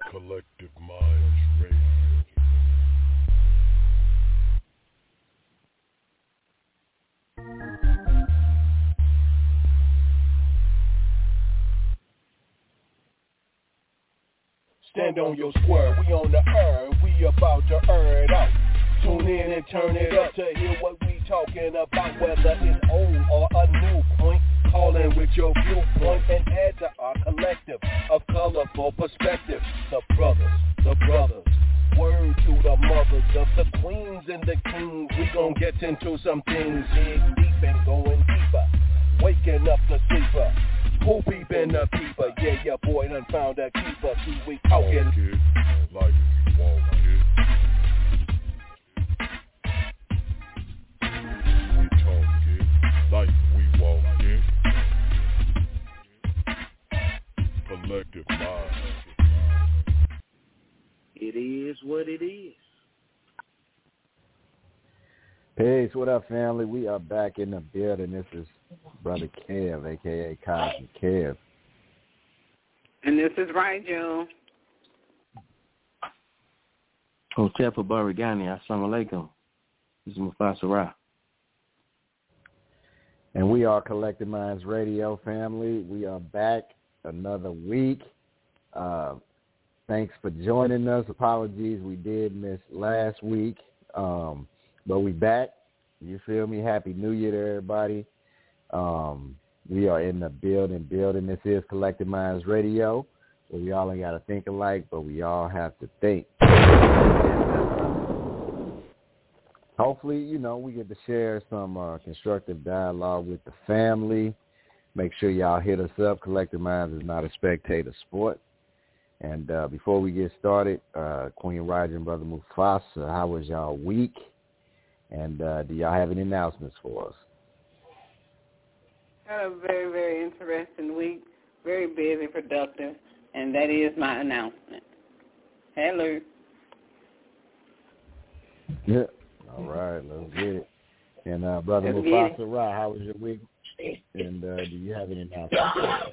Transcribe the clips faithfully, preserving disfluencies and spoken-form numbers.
Collective Minds Radio. Stand on your square, we on the earth, we about to earn it out. Tune in and turn it up to hear what we talking about, whether it's old or a new point. Call in with your viewpoint and add to our collective of colorful perspective. The brothers, the brothers, word to the mothers of the queens and the kings. We gon' get into some things, dig deep and going deeper. Waking up the sleeper, who peepin' the peeper? Yeah, your boy done found a keeper. See, we talking kid, like walk it. We talk it like we walk it. Collective mind. It is what it is. Peace, what up, family? We are back in the building. This is Brother Kev, a k a. Cosmic Kev. And this is Rigel. Hotep Barigani, Assalamu alaikum. This is Mufasa Ra. And we are Collective Minds Radio, family. We are back another week. Uh, thanks for joining us. Apologies, we did miss last week. Um, but we back. You feel me? Happy New Year to everybody. Um, we are in the building, building. This is Collective Minds Radio, where we all ain't got to think alike, but we all have to think. Hopefully, you know, we get to share some uh, constructive dialogue with the family. Make sure y'all hit us up. Collective Minds is not a spectator sport. And uh, before we get started, uh, Queen Roger and Brother Mufasa, how was y'all week? And uh, do y'all have any announcements for us? Had a very, very interesting week, very busy, productive, and that is my announcement. Hello. Yeah. All right, let's get it. And uh, Brother Let's Mufasa Ra, how was your week? And uh, do you have any announcements for us?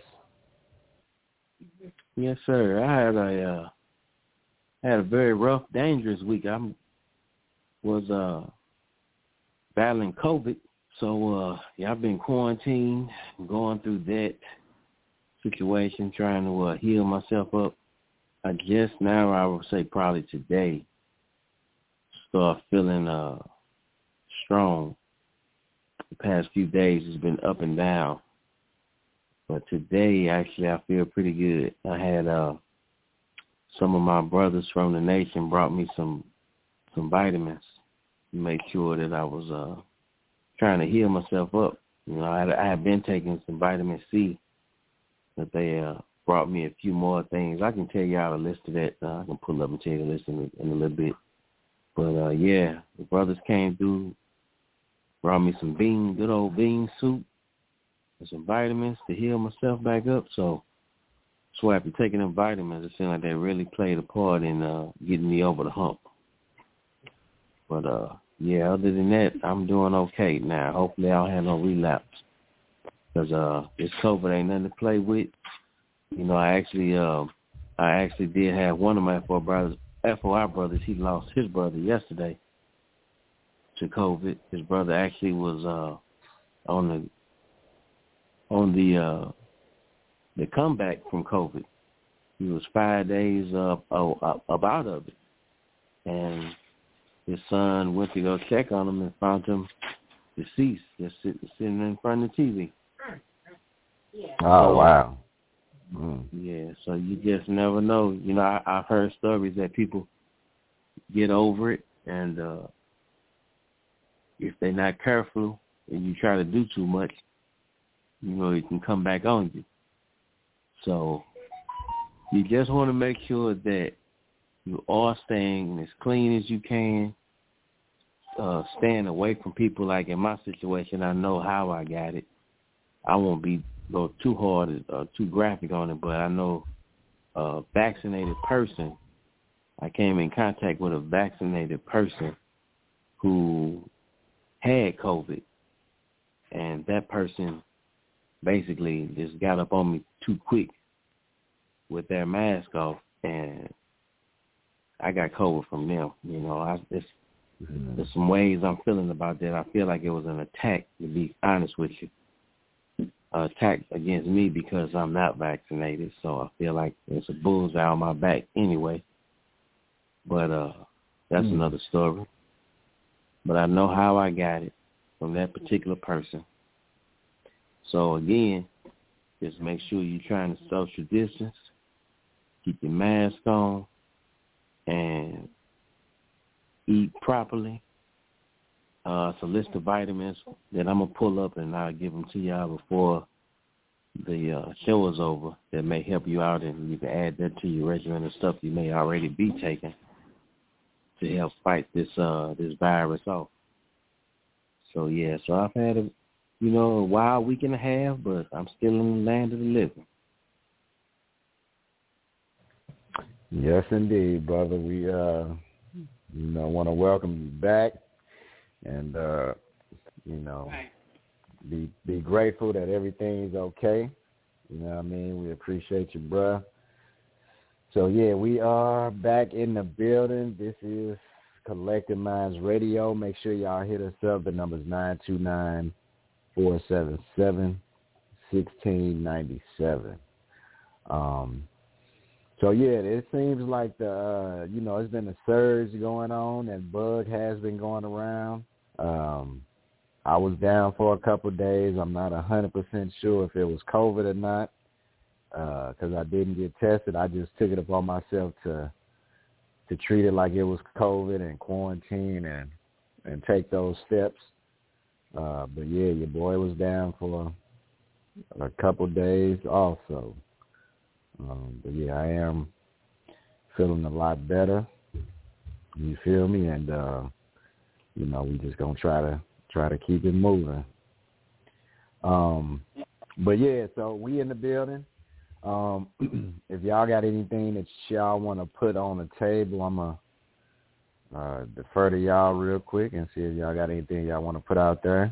Yes, sir. I had a uh, had a very rough, dangerous week. I was uh, battling COVID, so uh, yeah, I've been quarantined, going through that situation, trying to uh, heal myself up. I just now, I would say probably today, start feeling uh, strong. The past few days has been up and down. But today, actually, I feel pretty good. I had uh, some of my brothers from the nation brought me some some vitamins to make sure that I was uh, trying to heal myself up. You know, I had, I had been taking some vitamin C, but they uh, brought me a few more things. I can tell y'all the list of that. Uh, I can pull up and tell you the list in, in a little bit. But, uh, yeah, the brothers came through, brought me some bean, good old bean soup, and some vitamins to heal myself back up. So, so after taking them vitamins, it seemed like they really played a part in uh, getting me over the hump. But, uh, yeah, other than that, I'm doing okay now. Hopefully I don't have no relapse. Because uh, this COVID ain't nothing to play with. You know, I actually uh, I actually did have one of my four brothers, F O I brothers, he lost his brother yesterday to COVID. His brother actually was uh, on the on the uh, the comeback from COVID. He was five days uh, up out of it, and his son went to go check on him and found him deceased, just sitting, sitting in front of the T V. Oh, wow. Mm. Yeah, so you just never know. You know, I, I've heard stories that people get over it, and uh, if they're not careful and you try to do too much, you know, it can come back on you. So you just want to make sure that you are staying as clean as you can, uh, staying away from people. Like in my situation, I know how I got it. I won't be go too hard or uh, too graphic on it, but I know a vaccinated person, I came in contact with a vaccinated person who had COVID, and that person basically just got up on me too quick with their mask off, and I got COVID from them. You know, I, it's, Mm-hmm. there's some ways I'm feeling about that. I feel like it was an attack, to be honest with you. An attack against me because I'm not vaccinated. So I feel like it's a bullseye on my back anyway. But uh, that's mm-hmm. another story. But I know how I got it from that particular person. So again, just make sure you're trying to social distance, keep your mask on, and eat properly. Uh, it's a list of vitamins that I'm going to pull up, and I'll give them to y'all before the uh, show is over that may help you out, and you can add that to your regimen of stuff you may already be taking to help fight this uh, this virus off. So, yeah, so I've had, a, you know, a wild week and a half, but I'm still in the land of the living. Yes, indeed, brother. We, uh, you know, want to welcome you back and, uh, you know, be be grateful that everything's okay. You know what I mean? We appreciate you, bruh. So, yeah, we are back in the building. This is Collective Minds Radio. Make sure y'all hit us up. The number's nine two nine, four seven seven, one six nine seven. Um So, yeah, it seems like, the uh, you know, it's been a surge going on and bug has been going around. Um, I was down for a couple of days. I'm not one hundred percent sure if it was COVID or not because uh, I didn't get tested. I just took it upon myself to to treat it like it was COVID and quarantine and, and take those steps. Uh, but, yeah, your boy was down for a couple of days also. Um, but, yeah, I am feeling a lot better. You feel me? And, uh, you know, we just going to try to try to keep it moving. Um, but, yeah, so we in the building. Um, if y'all got anything that y'all want to put on the table, I'm going to uh, defer to y'all real quick and see if y'all got anything y'all want to put out there.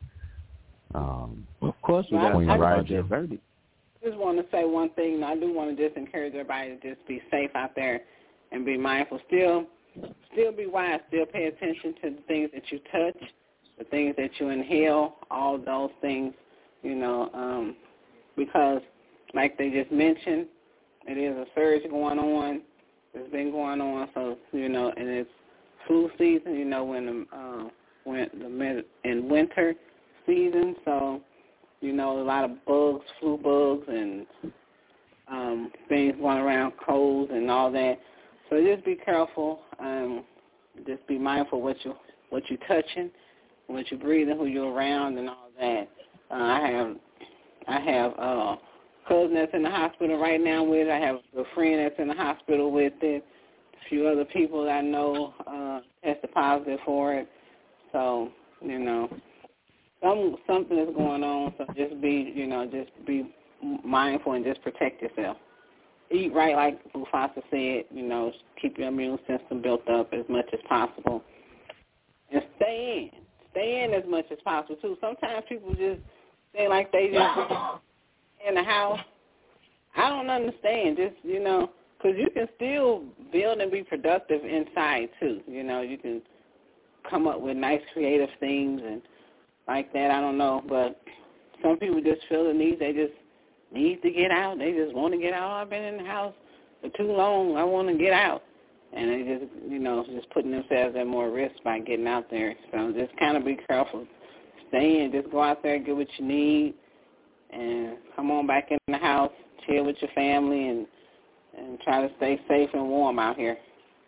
Um, well, of course, we got to talk about that verdict. I just want to say one thing. I do want to just encourage everybody to just be safe out there and be mindful. Still, still be wise. Still pay attention to the things that you touch, the things that you inhale, all those things, you know, um, because like they just mentioned, it is a surge going on. It's been going on, so, you know, and it's flu season, you know, when the, uh, when the mid, in winter season, so, you know, a lot of bugs, flu bugs, and um, things going around, colds and all that. So just be careful. Um, just be mindful what you what you're touching, what you're breathing, who you're around, and all that. Uh, I have I have a cousin that's in the hospital right now with it. I have a friend that's in the hospital with it. A few other people that I know uh, tested positive for it. So, you know. Some something is going on, so just be, you know, just be mindful and just protect yourself. Eat right, like Mufasa said, you know, keep your immune system built up as much as possible. And stay in. Stay in as much as possible, too. Sometimes people just say like they just in the house. I don't understand, just, you know, because you can still build and be productive inside, too. You know, you can come up with nice creative things and like that, I don't know, but some people just feel the need. They just need to get out. They just want to get out. Oh, I've been in the house for too long. I want to get out. And they just, you know, just putting themselves at more risk by getting out there. So just kind of be careful. Stay in. Just go out there, get what you need, and come on back in the house, chill with your family, and, and try to stay safe and warm out here.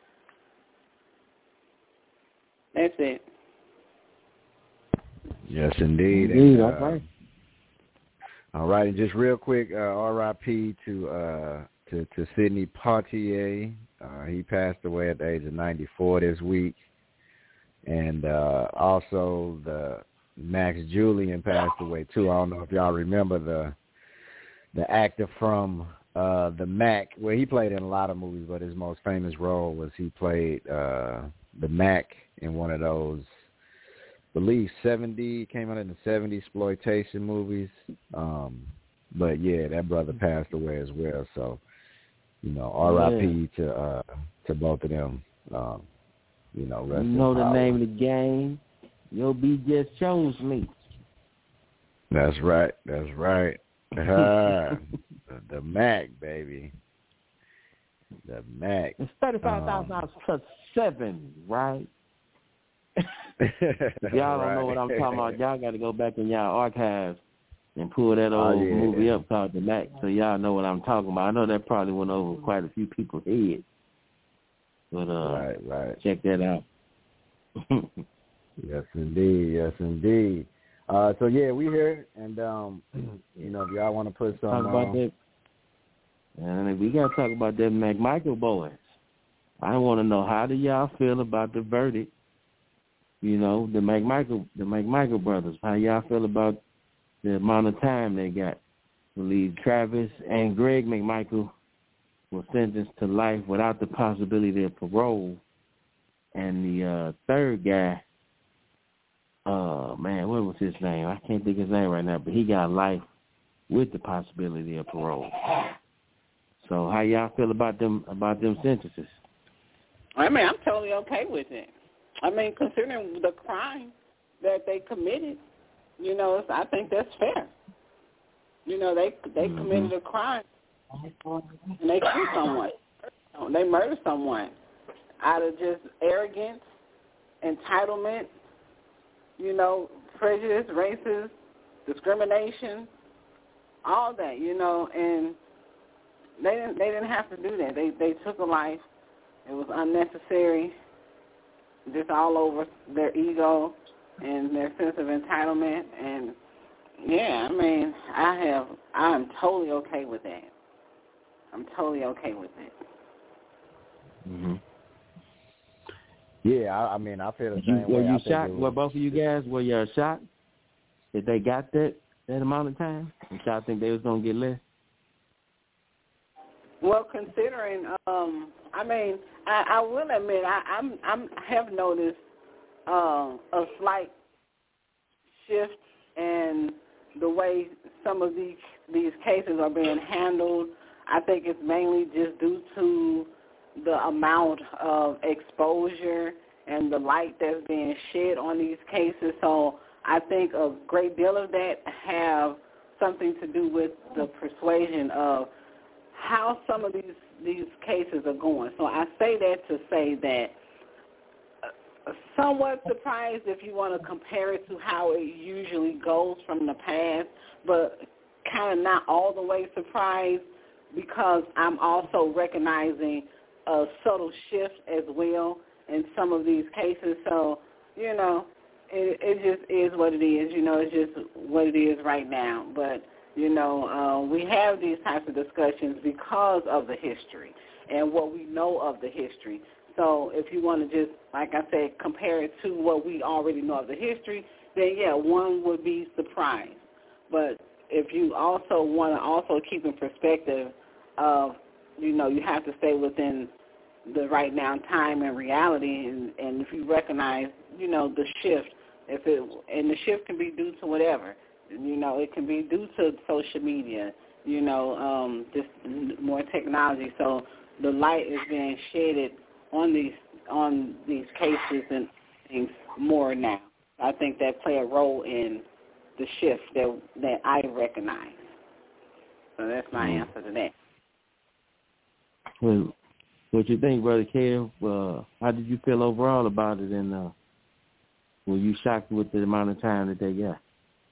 That's it. Yes, indeed. Indeed, and, uh, all right. All right, and just real quick, uh, R I P to uh, to to Sidney Poitier. Uh, he passed away at the age of ninety-four this week, and uh, also the Max Julien passed away too. I don't know if y'all remember the the actor from uh, the Mac. Well, he played in a lot of movies, but his most famous role was he played uh, the Mac in one of those. I believe seventy came out in the seventies exploitation movies. Um, but yeah, that brother passed away as well. So you know, R I P yeah. to uh, to both of them. Um, you know, rest you know in the power. name of the game. Yo B just chose me. That's right. That's right. Uh, the, the Mac, baby. The Mac. It's thirty-five thousand dollars um, plus seven, right? If y'all don't right. know what I'm talking about, y'all got to go back in y'all archives and pull that old oh, yeah. movie up called The Mac, so y'all know what I'm talking about. I know that probably went over quite a few people's heads, but uh, right, right. check that out. Yes, indeed. Yes, indeed. Uh, so yeah, we here, and um, you know, if y'all want to put some talk about on. that, and we got to talk about that McMichael boys. I want to know, how do y'all feel about the verdict? You know, the McMichael, the McMichael brothers. How y'all feel about the amount of time they got? I believe Travis and Greg McMichael were sentenced to life without the possibility of parole, and the uh, third guy, uh, man, what was his name? I can't think of his name right now, but he got life with the possibility of parole. So, how y'all feel about them about them sentences? I mean, I'm totally okay with it. I mean, considering the crime that they committed, you know, I think that's fair. You know, they they mm-hmm. committed a crime and they killed someone. They murdered someone out of just arrogance, entitlement, you know, prejudice, racism, discrimination, all that, you know, and they didn't they didn't have to do that. They they took a life. It was unnecessary, just all over their ego and their sense of entitlement. And, yeah, I mean, I have, I'm totally okay with that. I'm totally okay with it. Mm-hmm. Yeah, I, I mean, I feel the same you, way. Were you I shocked? was, Were both of you guys, were you shocked that they got that, that amount of time? Did y'all think they was going to get less? Well, considering, um, I mean, I, I will admit, I I'm, I'm have noticed uh, a slight shift in the way some of these these cases are being handled. I think it's mainly just due to the amount of exposure and the light that's being shed on these cases. So I think a great deal of that have something to do with the persuasion of how some of these, these cases are going. So I say that to say that uh, somewhat surprised if you want to compare it to how it usually goes from the past, but kind of not all the way surprised because I'm also recognizing a subtle shift as well in some of these cases. So, you know, it, it just is what it is. You know, it's just what it is right now. But You know, uh, we have these types of discussions because of the history and what we know of the history. So if you want to just, like I said, compare it to what we already know of the history, then, yeah, one would be surprised. But if you also want to also keep in perspective of, you know, you have to stay within the right now time and reality, and, and if you recognize, you know, the shift, if it, and the shift can be due to whatever. You know, it can be due to social media, you know, um, just more technology. So the light is being shaded on these on these cases and things more now. I think that play a role in the shift that that I recognize. So that's my mm. answer to that. Well, what you think, Brother Kev? Uh, how did you feel overall about it, and uh, were you shocked with the amount of time that they got?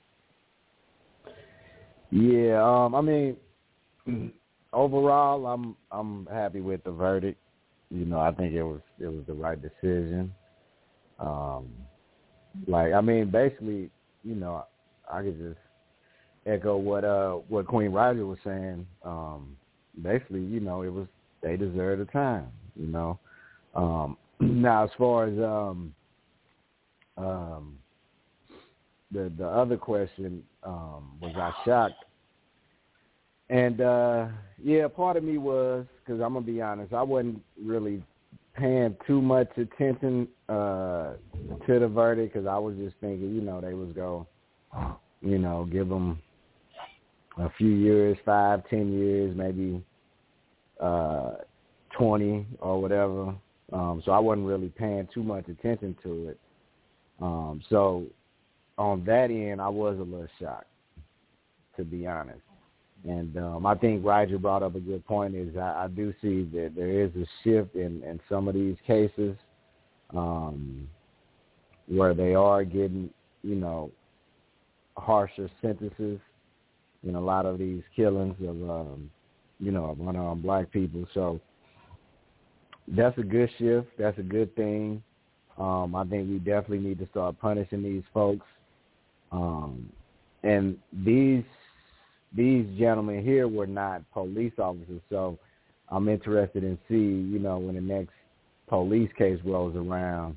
Yeah, um, I mean, overall, I'm I'm happy with the verdict. You know, I think it was it was the right decision. Um, like, I mean, basically, you know, I could just echo what uh what Queen Roger was saying. Um, basically, you know, it was they deserved the time. You know, um, now as far as um um. The the other question, um, was I shocked? And, uh, yeah, part of me was, because I'm going to be honest, I wasn't really paying too much attention uh, to the verdict because I was just thinking, you know, they was going to, you know, give them a few years, five, ten years, maybe uh, twenty or whatever. Um, so I wasn't really paying too much attention to it. Um, so on that end, I was a little shocked, to be honest. And um, I think Roger brought up a good point is I, I do see that there is a shift in, in some of these cases um, where they are getting, you know, harsher sentences in a lot of these killings of, um, you know, of unarmed black people. So that's a good shift. That's a good thing. Um, I think we definitely need to start punishing these folks. Um, and these these gentlemen here were not police officers, so I'm interested in see, you know, when the next police case rolls around,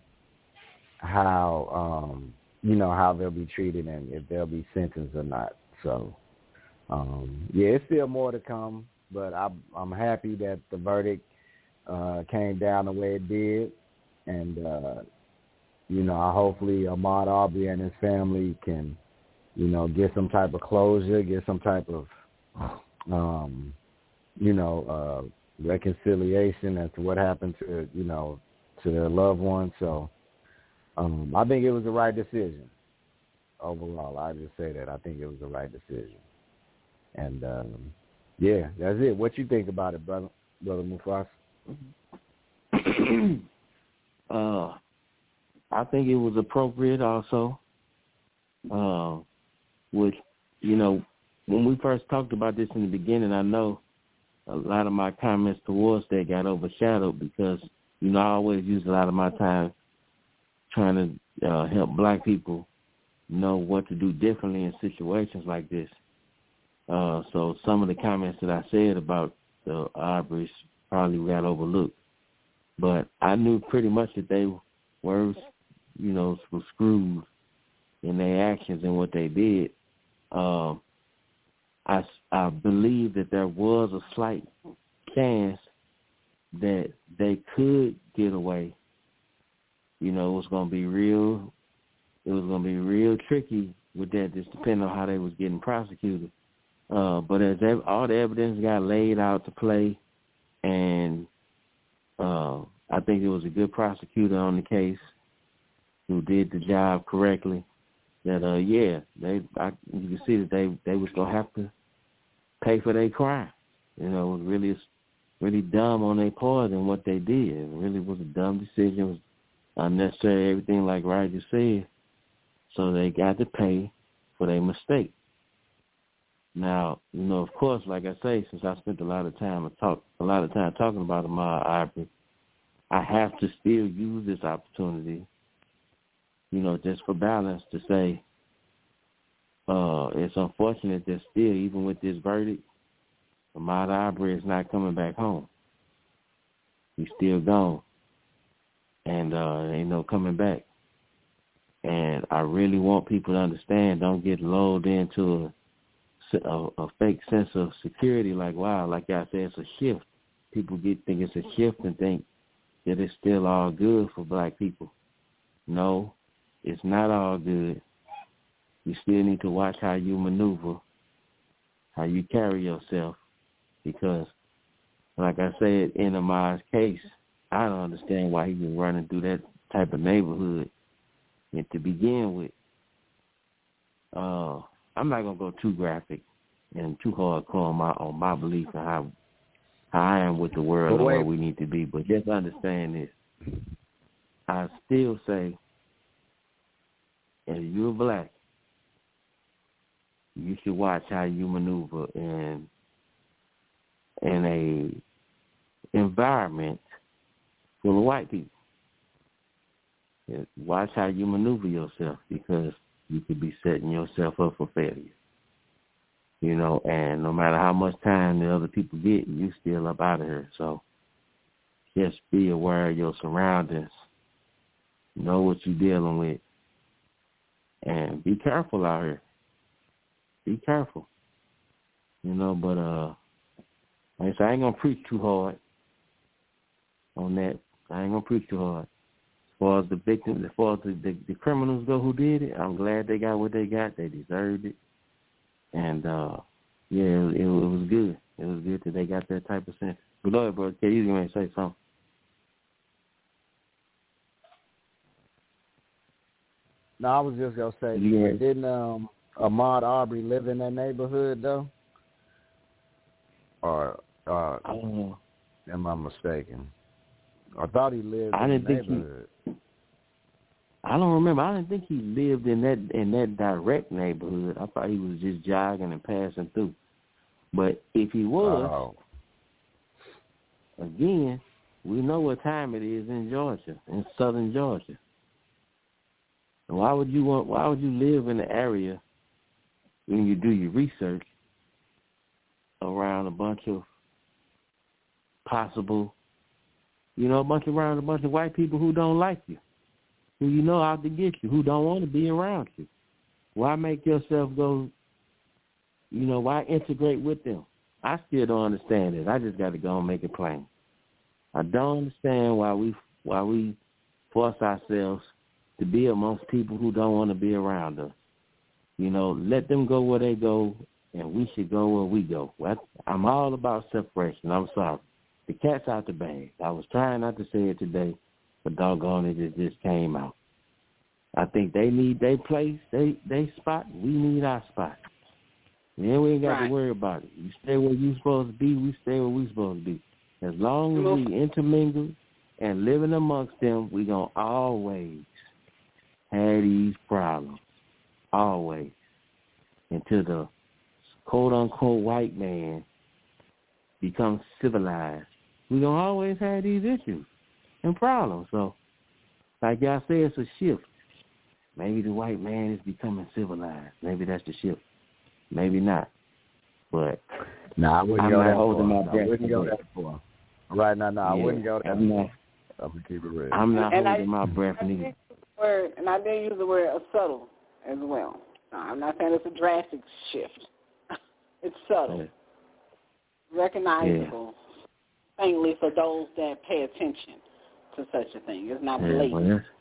how um, you know, how they'll be treated and if they'll be sentenced or not. So, um, yeah, it's still more to come, but I'm, I'm happy that the verdict uh, came down the way it did, and uh, you know, hopefully Ahmaud Arbery and his family can, you know, get some type of closure, get some type of, um, you know, uh, reconciliation as to what happened to, you know, to their loved ones. So um, I think it was the right decision overall. I just say that. I think it was the right decision. And, um, yeah, that's it. What you think about it, brother, brother Mufasa? uh, I think it was appropriate also. Uh, which, you know, when we first talked about this in the beginning, I know a lot of my comments towards that got overshadowed because, you know, I always use a lot of my time trying to uh, help black people know what to do differently in situations like this. Uh, so some of the comments that I said about the Arbery's probably got overlooked. But I knew pretty much that they were, you know, were screwed in their actions and what they did. Um, I, I believe that there was a slight chance that they could get away. You know, it was going to be real, it was going to be real tricky with that, just depending on how they was getting prosecuted. Uh, but as ev- all the evidence got laid out to play, and uh, I think it was a good prosecutor on the case who did the job correctly. That uh yeah, they I, you can see that they they was gonna have to pay for their crime. You know, it was really really dumb on their part and what they did. It really was a dumb decision. It was unnecessary, everything like Roger said. So they got to pay for their mistake. Now, you know, of course, like I say, since I spent a lot of time and talk a lot of time talking about Ahmaud Arbery, I have to still use this opportunity, you know, just for balance, to say uh, it's unfortunate that still, even with this verdict, Ahmaud Arbery is not coming back home. He's still gone, and uh, ain't no coming back. And I really want people to understand, don't get lulled into a, a, a fake sense of security like, wow, like I said, it's a shift. People get think it's a shift and think that it's still all good for black people. No. It's not all good. You still need to watch how you maneuver, how you carry yourself, because, like I said, in Ahmaud's case, I don't understand why he was running through that type of neighborhood. And to begin with, uh, I'm not gonna go too graphic and too hardcore on my on my belief and how how I am with the world and where we need to be. But just understand this: I still say, if you're black, you should watch how you maneuver in in a environment full of white people. Watch how you maneuver yourself, because you could be setting yourself up for failure. You know, and no matter how much time the other people get, you still up out of here. So just be aware of your surroundings. Know what you're dealing with. And be careful out here. Be careful. You know, but uh, like I said, I ain't going to preach too hard on that. I ain't going to preach too hard. As far as the victims, as far as the, the, the criminals go who did it, I'm glad they got what they got. They deserved it. And, uh, yeah, it, it was good. It was good that they got that type of sense. But go ahead, bro. Okay, you going to say something? No, I was just gonna say, Yeah. didn't um, Ahmaud Arbery live in that neighborhood though, or uh, I don't know. am I mistaken? I thought he lived I in didn't the think he- neighborhood. I don't remember. I didn't think he lived in that in that direct neighborhood. I thought he was just jogging and passing through. But if he was, Oh. again, we know what time it is in Georgia, in southern Georgia. Why would you want? Why would you live in the area when you do your research around a bunch of possible, you know, a bunch around a bunch of white people who don't like you, who you know out to get you, who don't want to be around you? Why make yourself go? You know, why integrate with them? I still don't understand it. I just got to go and make it plain. I don't understand why we why we force ourselves to be amongst people who don't want to be around us. You know, let them go where they go, and we should go where we go. Well, I'm all about separation. I'm sorry. The cat's out the bag. I was trying not to say it today, but doggone it, it just came out. I think they need their place, they they spot. We need our spot. Then we ain't got Right. to worry about it. You stay where you supposed to be, we stay where we supposed to be. As long as we intermingle and living amongst them, we going to always have these problems. Always. Until the quote-unquote white man becomes civilized. We're going to always have these issues and problems. So, like y'all say, it's a shift. Maybe the white man is becoming civilized. Maybe that's the shift. Maybe not. But nah, I wouldn't I'm go not that holding far. my breath. I wouldn't go that far. Right now, no, I Yeah, wouldn't go that I'm far. not, I'm gonna keep it real. I'm not And holding I- my breath I neither. did use the word, and I did use the word uh, subtle as well. No, I'm not saying it's a drastic shift. It's subtle, Yeah. recognizable, faintly for those that pay attention to such a thing. It's not Yeah, blatant well, that's,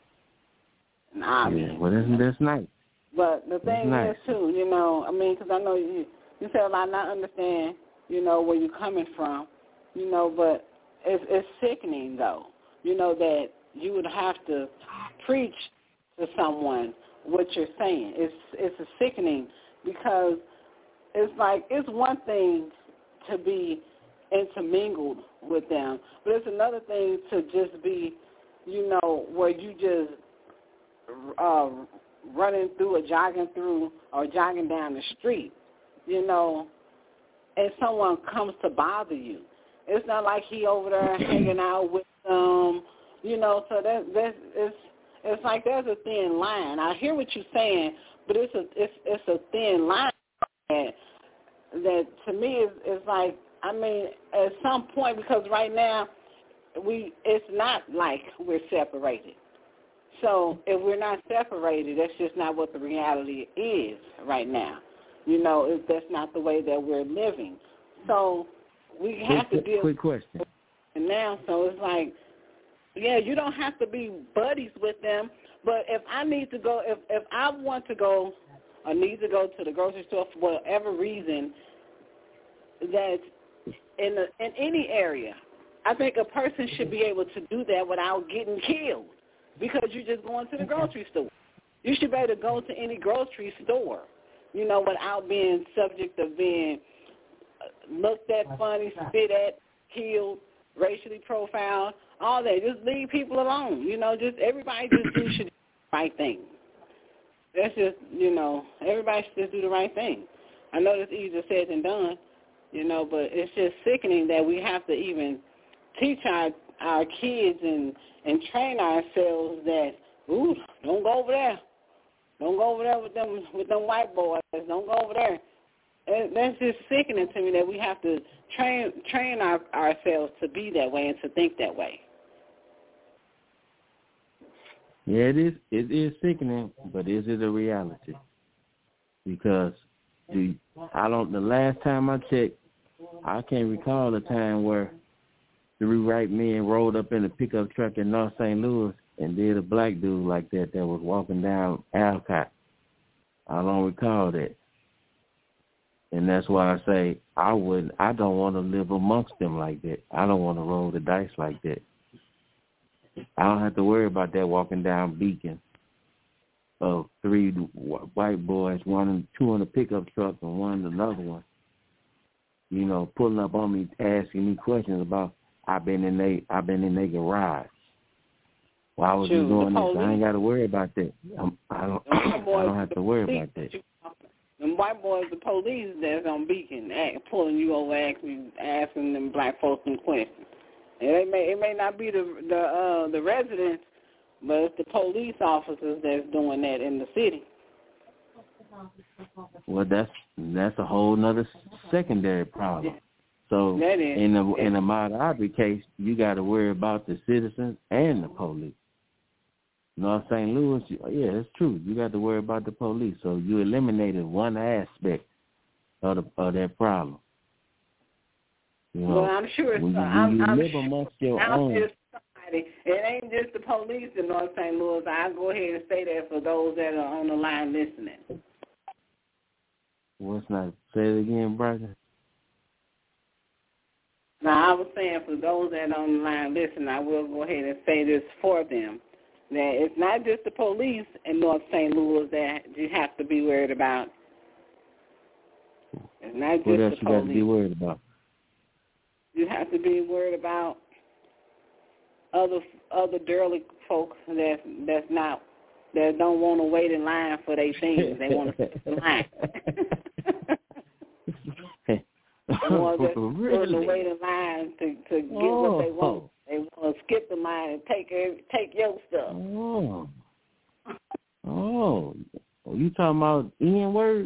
and obvious. yeah, well, that's, that's nice. But the thing nice. is, too, you know, I mean, because I know you, you said a lot, and I understand, you know, where you're coming from, you know, but it's, it's sickening, though, you know, that you would have to preach to someone what you're saying. It's, it's a sickening because it's like, it's one thing to be intermingled with them, but it's another thing to just be, you know, where you just uh, running through or jogging through or jogging down the street, you know, and someone comes to bother you. It's not like he over there hanging out with them, you know, so that that's it's it's like there's a thin line. I hear what you're saying, but it's a it's it's a thin line that, that to me is is like, I mean, at some point, because right now we it's not like we're separated. So if we're not separated, that's just not what the reality is right now. You know, if that's not the way that we're living. So we have quick, to deal quick question. with it now. So it's like, yeah, you don't have to be buddies with them. But if I need to go, if, if I want to go or need to go to the grocery store for whatever reason, that in, the, in any area, I think a person should be able to do that without getting killed. Because you're just going to the grocery store. You should be able to go to any grocery store, you know, without being subject of being looked at funny, spit at, killed, racially profiled, all that. Just leave people alone. You know, just everybody just do should do the right thing. That's just, you know, everybody should just do the right thing. I know it's easier said than done, you know, but it's just sickening that we have to even teach our our kids and, and train ourselves that, ooh, don't go over there. Don't go over there with them with them white boys. Don't go over there. And that's just sickening to me that we have to train train our, ourselves to be that way and to think that way. Yeah, it is. It is sickening, but is it a reality? Because the I don't. The last time I checked, I can't recall a time where three white men rolled up in a pickup truck in North Saint Louis and did a black dude like that that was walking down Alcott. I don't recall that. And that's why I say I wouldn't. I don't want to live amongst them like that. I don't want to roll the dice like that. I don't have to worry about that walking down Beacon of three white boys, one, two in a pickup truck and one in another one. You know, pulling up on me, asking me questions about I've been in they I've been in their garage. Why was you doing this? I ain't got to worry about that. I'm, I don't. I don't have to worry about that. Them white boys, the police that's on Beacon, act, pulling you over, asking, asking them black folks some questions. And it may it may not be the the uh, the residents, but it's the police officers that's doing that in the city. Well, that's that's a whole nother secondary problem. So in the in the Ahmaud Arbery case, you got to worry about the citizens and the police. North Saint Louis, yeah, it's true. You got to worry about the police. So you eliminated one aspect of the of that problem. You know, well, I'm sure it's when you, when I'm, you I'm live sure, amongst your I'm own. Just somebody. It ain't just the police in North Saint Louis. I'll go ahead and say that for those that are on the line listening. What's not? Say it again, brother. Now, I was saying for those that are on the line listening, I will go ahead and say this for them, that it's not just the police in North Saint Louis that you have to be worried about. It's not just what else the you police. got to be worried about? You have to be worried about other other derelict folks that that's not that don't want to wait in line for their things. They want to skip the line. They want to, really? to wait in line to, to get oh. what they want. They want to skip the line and take take your stuff. Oh, oh, are you talking about N words?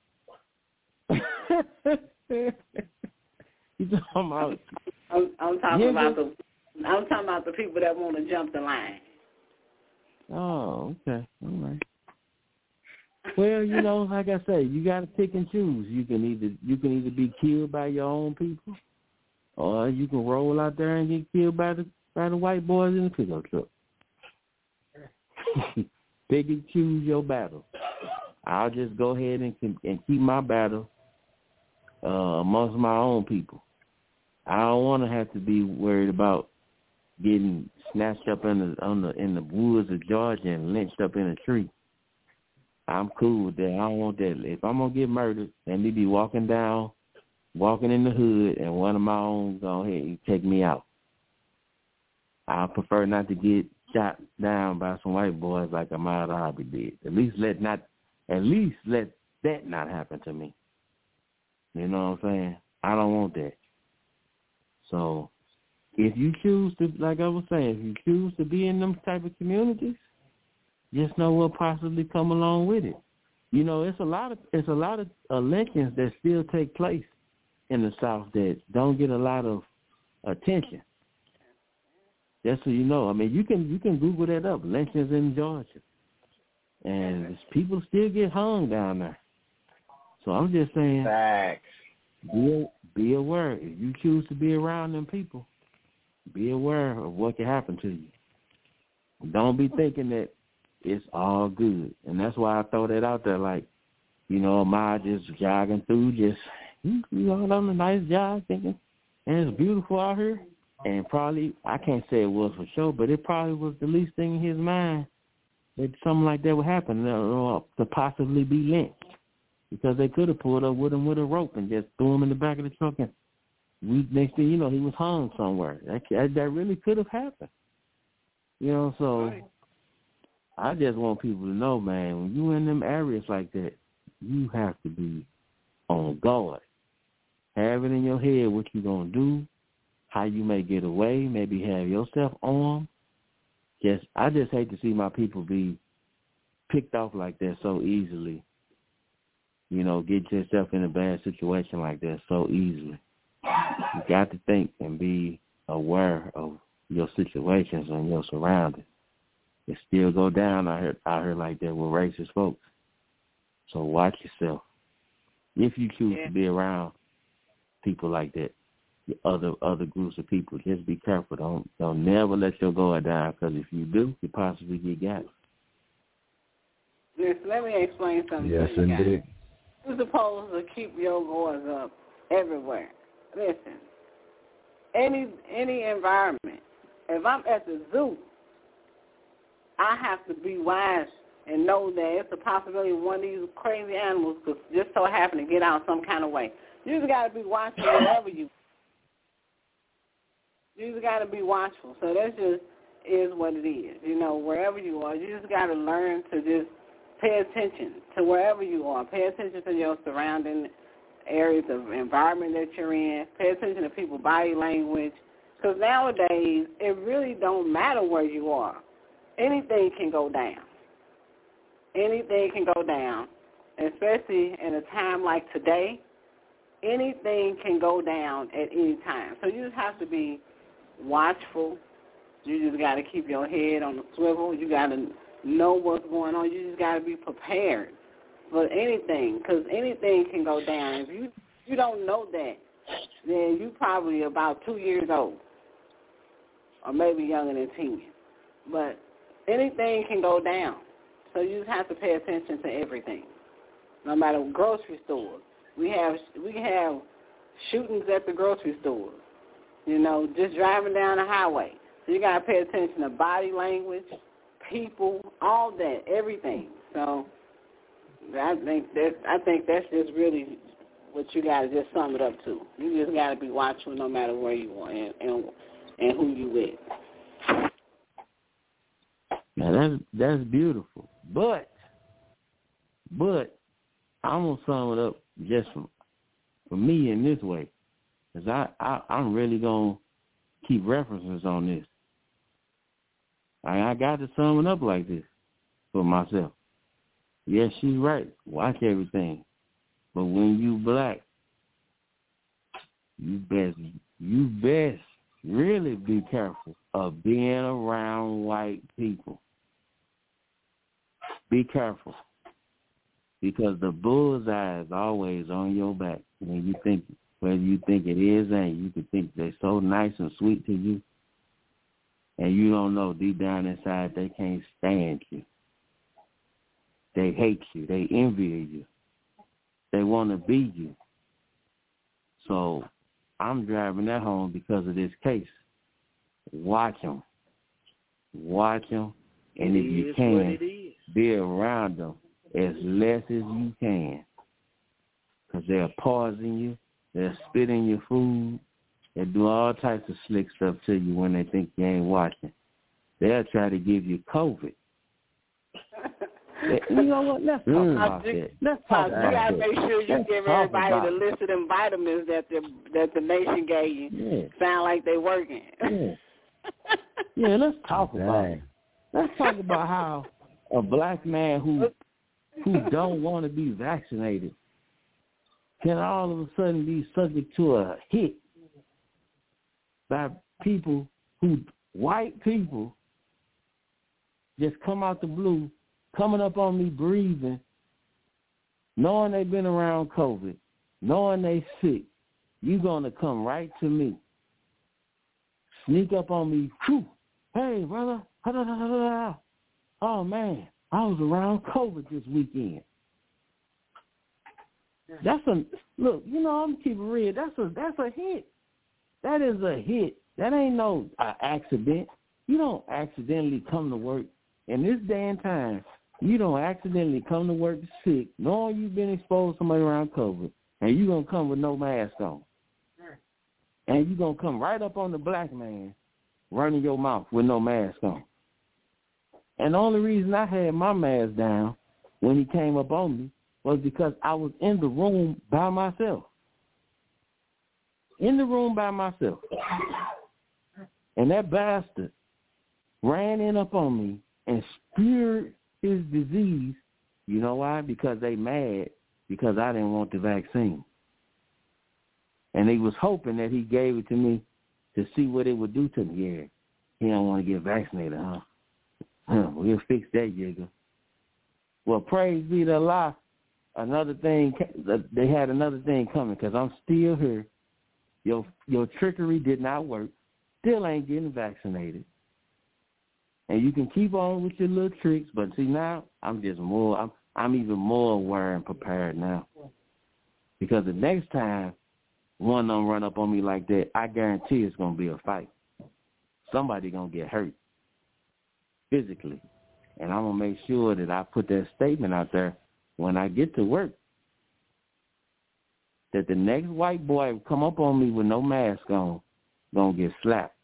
You talking about? I'm, I'm talking yeah, about the. I'm talking about the people that want to jump the line. Oh, okay, all right. Well, you know, like I say, you got to pick and choose. You can either you can either be killed by your own people, or you can roll out there and get killed by the by the white boys in the pickup truck. Pick and choose your battle. I'll just go ahead and and keep my battle uh, amongst my own people. I don't want to have to be worried about getting snatched up in the on the in the woods of Georgia and lynched up in a tree. I'm cool with that. I don't want that. If I'm gonna get murdered, let me be walking down, walking in the hood, and one of my own go ahead and take me out. I prefer not to get shot down by some white boys like Ahmaud Arbery did. At least let not, at least let that not happen to me. You know what I'm saying? I don't want that. So, if you choose to, like I was saying, if you choose to be in them type of communities, just know what possibly come along with it. You know, it's a lot of it's a lot of uh, lynchings that still take place in the South that don't get a lot of attention. Just so you know, I mean, you can you can Google that up, lynchings in Georgia, and people still get hung down there. So I'm just saying, facts. Be be aware. If you choose to be around them people, be aware of what can happen to you. Don't be thinking that it's all good. And that's why I throw that out there like, you know, am I just jogging through, just, you know, on a nice jog thinking, and it's beautiful out here. And probably, I can't say it was for sure, but it probably was the least thing in his mind that something like that would happen, or to possibly be lynched. Because they could have pulled up with him with a rope and just threw him in the back of the truck, and we, next thing you know, he was hung somewhere. That, that really could have happened. You know, so right. I just want people to know, man, when you in them areas like that, you have to be on guard. Have it in your head what you're going to do, how you may get away, maybe have yourself armed. Just, I just hate to see my people be picked off like that so easily. You know, get yourself in a bad situation like that so easily. You got to think and be aware of your situations and your surroundings. It still go down out here, out here like that with racist folks. So watch yourself. If you choose yeah. to be around people like that, other other groups of people, just be careful. Don't don't never let your guard down, because if you do, you possibly get got. Yes, let me explain something. Yes, to you indeed. guys. You're supposed to keep your guards up everywhere. Listen, any any environment. If I'm at the zoo, I have to be wise and know that it's a possibility one of these crazy animals could just so happen to get out some kind of way. You just got to be watchful wherever you. You just got to be watchful. So that just is what it is. You know, wherever you are, you just got to learn to just pay attention to wherever you are. Pay attention to your surrounding areas of environment that you're in. Pay attention to people's body language. Because nowadays, it really don't matter where you are. Anything can go down. Anything can go down, especially in a time like today. Anything can go down at any time. So you just have to be watchful. You just got to keep your head on the swivel. You got to know what's going on. You just got to be prepared for anything, because anything can go down. If you you don't know that, then you probably about two years old, or maybe younger than ten. But anything can go down. So you just have to pay attention to everything. No matter what, grocery stores. We have we have shootings at the grocery stores. You know, just driving down the highway. So you gotta pay attention to body language, people, all that, everything. So I think that I think that's just really what you gotta just sum it up to. You just gotta be watchful no matter where you are and and, and who you with. Now that's that's beautiful. But but I'm gonna sum it up just for, for me in this way. Because I, I, I'm really gonna keep references on this. I, I got to sum it up like this for myself. Yes, she's right. Watch everything. But when you black, you best you best really be careful of being around white people. Be careful, because the bullseye is always on your back when you think, whether you think it is or ain't. You can think they're so nice and sweet to you, and you don't know deep down inside they can't stand you. They hate you. They envy you. They want to be you. So I'm driving that home because of this case. Watch them. Watch them. And if you can, be around them as less as you can. Because they'll poison you. They'll spit in your food. They'll do all types of slick stuff to you when they think you ain't watching. They'll try to give you COVID. You know what? Let's talk mm. about that. Let's talk you about gotta that. You got to make sure you Let's give everybody about the list of them vitamins that the, that the nation gave you. Yeah. Sound like they working. Yeah. Yeah, let's talk about it. Let's talk about how a black man who who don't want to be vaccinated can all of a sudden be subject to a hit by people who, white people, just come out the blue, coming up on me breathing, knowing they've been around COVID, knowing they sick. You going to come right to me, sneak up on me, whew, hey, brother, oh, man, I was around COVID this weekend. That's a, look, you know, I'm keeping real. That's a, that's a hit. That is a hit. That ain't no uh, accident. You don't accidentally come to work. In this day and time, you don't accidentally come to work sick, knowing you've been exposed to somebody around COVID, and you're going to come with no mask on. And you're going to come right up on the black man running your mouth with no mask on. And the only reason I had my mask down when he came up on me was because I was in the room by myself. In the room by myself. And that bastard ran in up on me and speared his disease. You know why? Because they mad because I didn't want the vaccine. And he was hoping that he gave it to me to see what it would do to me. Yeah, he don't want to get vaccinated, huh? Huh, we'll fix that, jigger. Well, praise be to Allah. Another thing, they had another thing coming because I'm still here. Your your trickery did not work. Still ain't getting vaccinated. And you can keep on with your little tricks, but see now I'm just more, I'm I'm even more aware and prepared now. Because the next time one of them run up on me like that, I guarantee it's going to be a fight. Somebody going to get hurt physically. And I'm going to make sure that I put that statement out there when I get to work, that the next white boy come up on me with no mask on going to get slapped.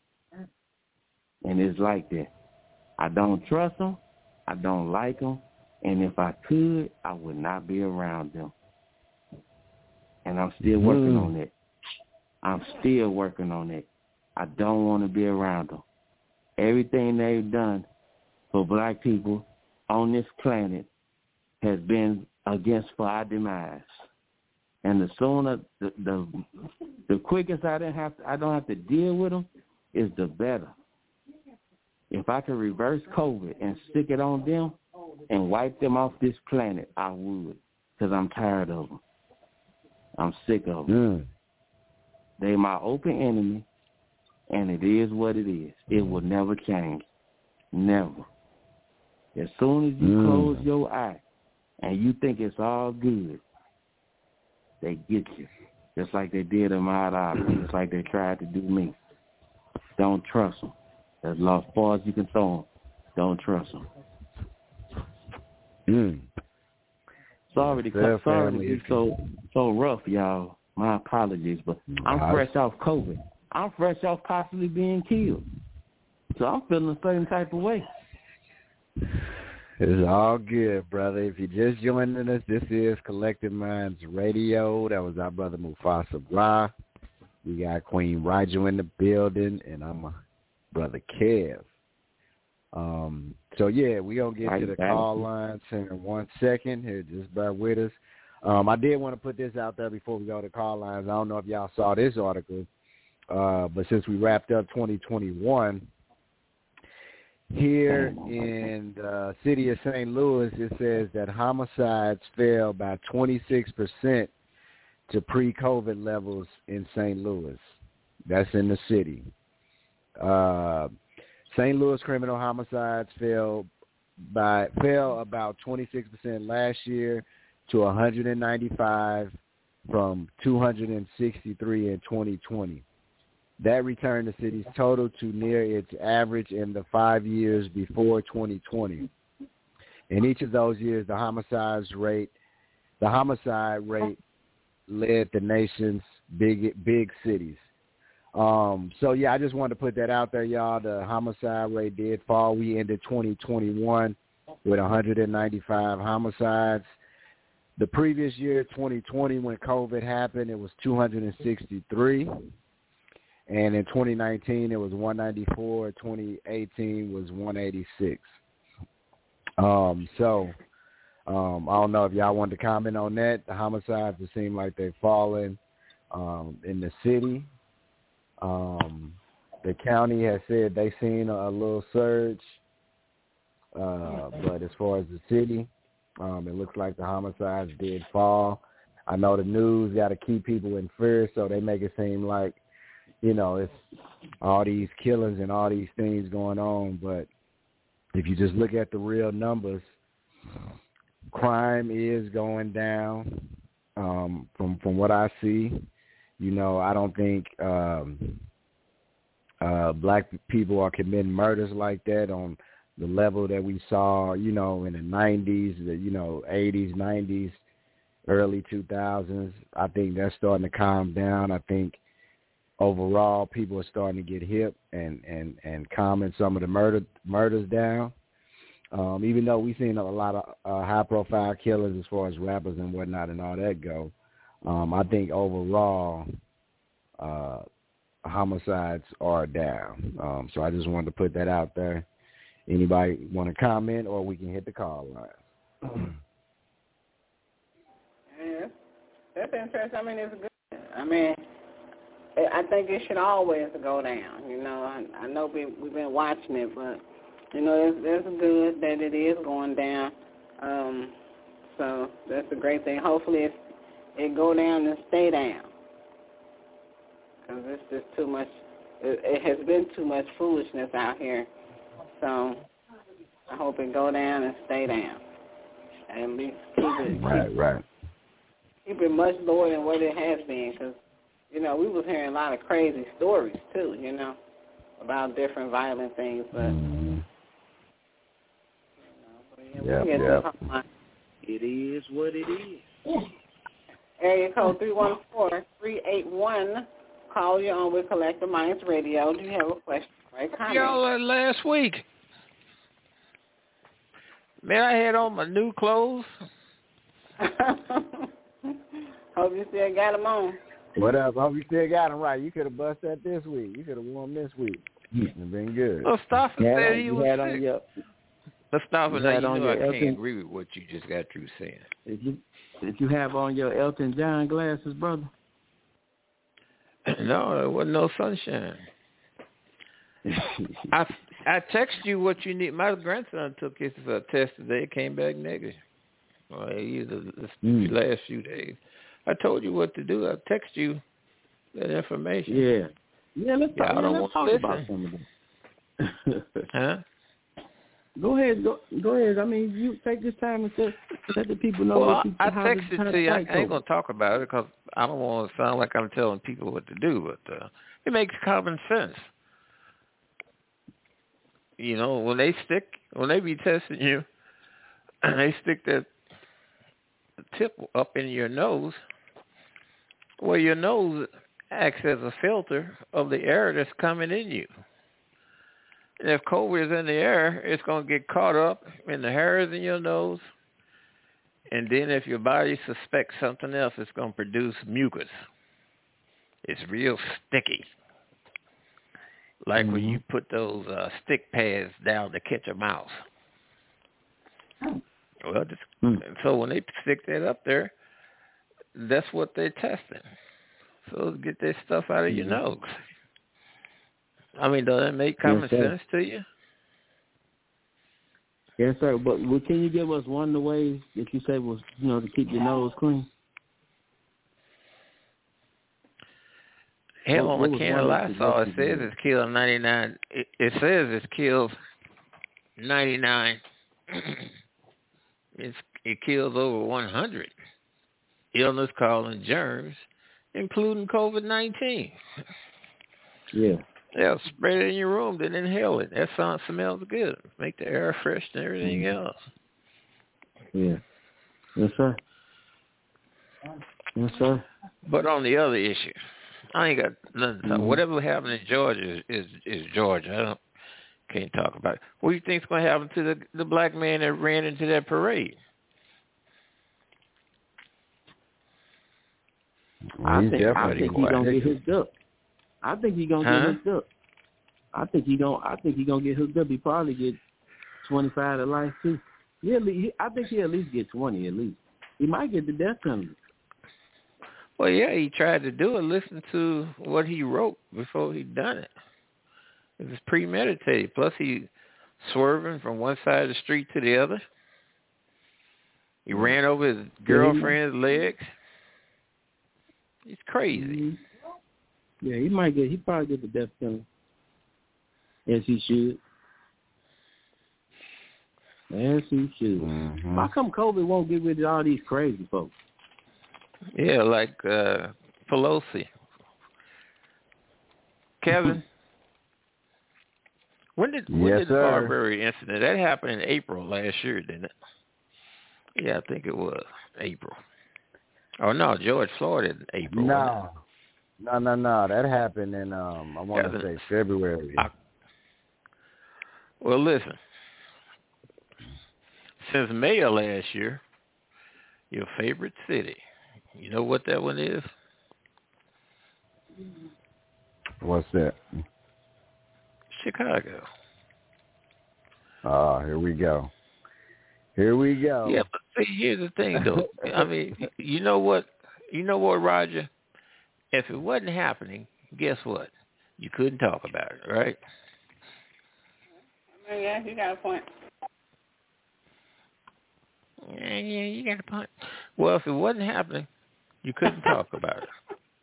And it's like that. I don't trust them. I don't like them. And if I could, I would not be around them. And I'm still working mm. on it. I'm still working on it. I don't want to be around them. Everything they've done for black people on this planet has been against for our demise. And the sooner, the the, the quickest I don't have to, I don't have to deal with them is the better. If I could reverse COVID and stick it on them and wipe them off this planet, I would, because I'm tired of them. I'm sick of them. Mm. They're my open enemy, and it is what it is. It will never change. Never. As soon as you mm. close your eye and you think it's all good, they get you. Just like they did in my eyes, just like they tried to do me. Don't trust them. As far as you can throw them, don't trust them. Mm. Sorry to cut, sorry to be so so rough, y'all. My apologies, but I'm nice. fresh off COVID. I'm fresh off possibly being killed, so I'm feeling a certain type of way. It's all good, brother. If you're just joining us, this is Collective Minds Radio. That was our brother Mufasa Blah. We got Queen Roger in the building, and I'm a brother Kev. Um, so, yeah, we're going to get to the call lines here in one second. Here, just bear with us. Um, I did want to put this out there before we go to call lines. I don't know if y'all saw this article, uh, but since we wrapped up twenty twenty-one, here in the city of Saint Louis, it says that homicides fell by twenty-six percent to pre-COVID levels in Saint Louis. That's in the city. Uh, Saint Louis criminal homicides fell by fell about twenty-six percent last year to one hundred ninety-five from two hundred sixty-three in twenty twenty. That returned the city's total to near its average in the five years before twenty twenty. In each of those years, the homicides rate, the homicide rate led the nation's big big cities. Um, so, yeah, I just wanted to put that out there, y'all. The homicide rate did fall. We ended twenty twenty-one with one hundred ninety-five homicides. The previous year, twenty twenty, when COVID happened, it was two hundred sixty-three. And in twenty nineteen, it was one ninety-four. twenty eighteen was one eighty-six. Um, so um, I don't know if y'all wanted to comment on that. The homicides, it seem like they've fallen um, in the city. Um, the county has said they've seen a, a little surge. Uh, but as far as the city, um, it looks like the homicides did fall. I know the news got to keep people in fear, so they make it seem like, you know, it's all these killings and all these things going on. But if you just look at the real numbers, crime is going down um, from from what I see. You know, I don't think um, uh, black people are committing murders like that on the level that we saw, you know, in the nineties, the, you know, eighties, nineties, early two thousands. I think that's starting to calm down. I think overall people are starting to get hip and, and, and calming some of the murder murders down. Um, even though we've seen a lot of uh, high-profile killers as far as rappers and whatnot and all that go, um, I think overall uh, homicides are down. Um, so I just wanted to put that out there. Anybody want to comment, or we can hit the call line? Yeah, that's interesting. I mean, it's good. I mean, I think it should always go down. You know, I, I know we, we've been watching it, but, you know, it's, it's good that it is going down. Um, so that's a great thing. Hopefully it, it go down and stay down, because it's just too much. It, it has been too much foolishness out here. So I hope it go down and stay down. And at least keep it. Right, right. keep it much lower than what it has been, because, you know, we was hearing a lot of crazy stories, too, you know, about different violent things, but, Mm-hmm. you know, but yeah, Yep, we get yep. to It is what it is. Area code three one four, three eight one. Call you on with Collective Minds Radio. Do you have a question or a comment? Y'all uh, last week. Man, I had on my new clothes. Hope you still got them on. What up? Hope you still got them right. You could have bust that this week. You could have won this week. It's been good. Well, Stafford You had said on- he you was had sick. on your, But Stafford, you now had you on know I your can't Elton- agree with what you just got through saying. Did you did you have on your Elton John glasses, brother? No, there wasn't no sunshine. I I text you what you need. My grandson took his uh, test today. It came back negative. Well, either the Mm. last few days. I told you what to do. I text you that information. Yeah. Yeah, let's Yeah, talk, I yeah, don't let's want to talk about listen. some of them. Huh? Go ahead, go, go ahead. I mean, you take this time and let, let the people know Well, what you, I how the, texted how to the you. I, I fight ain't goes. going to talk about it because I don't want to sound like I'm telling people what to do, but uh, it makes common sense. You know, when they stick, when they be testing you, and they stick that tip up in your nose, well, your nose acts as a filter of the air that's coming in you. And if COVID is in the air, it's going to get caught up in the hairs in your nose. And then if your body suspects something else, it's going to produce mucus. It's real sticky. Like mm-hmm. when you put those uh, stick pads down to catch a mouse. Well, just, mm. so when they stick that up there, that's what they're testing. So get that stuff out of mm-hmm. your nose. I mean, does that make common yes, sense to you? Yes, sir. But well, can you give us one of the ways that you say was, you know, to keep your nose clean? Hell, what, on what the can of Lysol, it says it's killed ninety-nine. It, it says it's killed ninety-nine. it's, it kills over one hundred illness-causing germs, including COVID nineteen. Yeah. Yeah, spread it in your room, then inhale it. That sound smells good. Make the air fresh and everything mm. else. Yeah. Yes, sir. Yes, sir. But on the other issue, I ain't got nothing to talk. Mm-hmm. Whatever happened in Georgia is, is, is Georgia. I don't, can't talk about it. What do you think's going to happen to the, the black man that ran into that parade? I think, I think he's going to get hooked up. I think he's gonna huh? get hooked up. I think he gonna. I think he gonna get hooked up. He probably get twenty-five to life too. Yeah, he, I think he at least get twenty at least. He might get the death penalty. Well, yeah, he tried to do it. Listen to what he wrote before he done it. It was premeditated. Plus, he swerving from one side of the street to the other. He mm-hmm. ran over his girlfriend's yeah, legs. He's crazy. Mm-hmm. Yeah, he might get, he probably get the death penalty. As he should. As he should. Mm-hmm. How come COVID won't get rid of all these crazy folks? Yeah, like uh, Pelosi. Kevin, when did when yes, did the sir. Marbury incident? That happened in April last year, didn't it? Yeah, I think it was April. Oh, no, George Floyd in April. No. No, no, no. That happened in, um, I want to say February. I, well, listen. Since May of last year, your favorite city, you know what that one is? What's that? Chicago. Oh, here we go. Here we go. Yeah, but see, here's the thing, though. I mean, you know what? You know what, Roger? If it wasn't happening, guess what? You couldn't talk about it, right? Yeah, you got a point. Yeah, yeah, you got a point. Well, if it wasn't happening, you couldn't talk about it.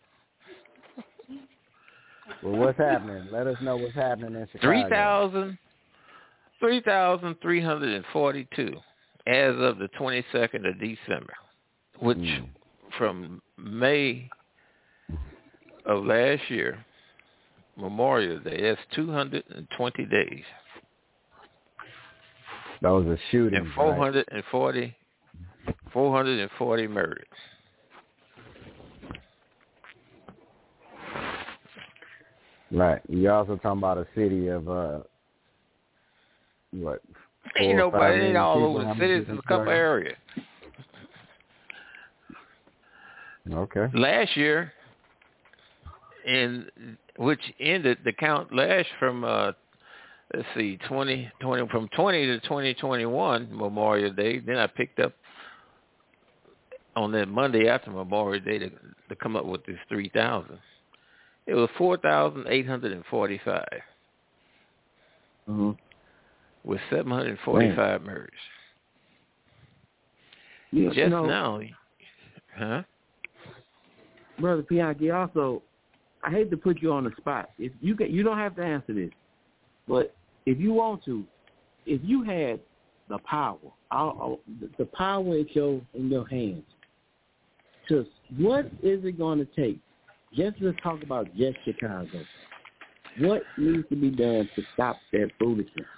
Well, what's happening? Let us know what's happening in Chicago. three thousand, three thousand three hundred forty-two as of the twenty-second of December, which mm. from May of last year, Memorial Day, that's two hundred twenty days. That was a shooting. And four hundred forty, right? four hundred forty murders. Right. You also talking about a city of uh, what? You know, but it ain't all over the cities. It's a couple areas. Okay. Last year, in which ended the count last from uh, let's see, twenty, twenty from twenty to twenty twenty-one Memorial Day. Then I picked up on that Monday after Memorial Day to, to come up with this three thousand. It was four thousand eight hundred forty-five. Mm-hmm. With seven hundred forty-five Man. Murders. Yeah, Just you know, now, huh? Brother Pianki, also, I hate to put you on the spot. If you can, you don't have to answer this, but if you want to, if you had the power, I'll, I'll, the power in your in your hands, just what is it going to take? Just let's talk about just Chicago. What needs to be done to stop that foolishness?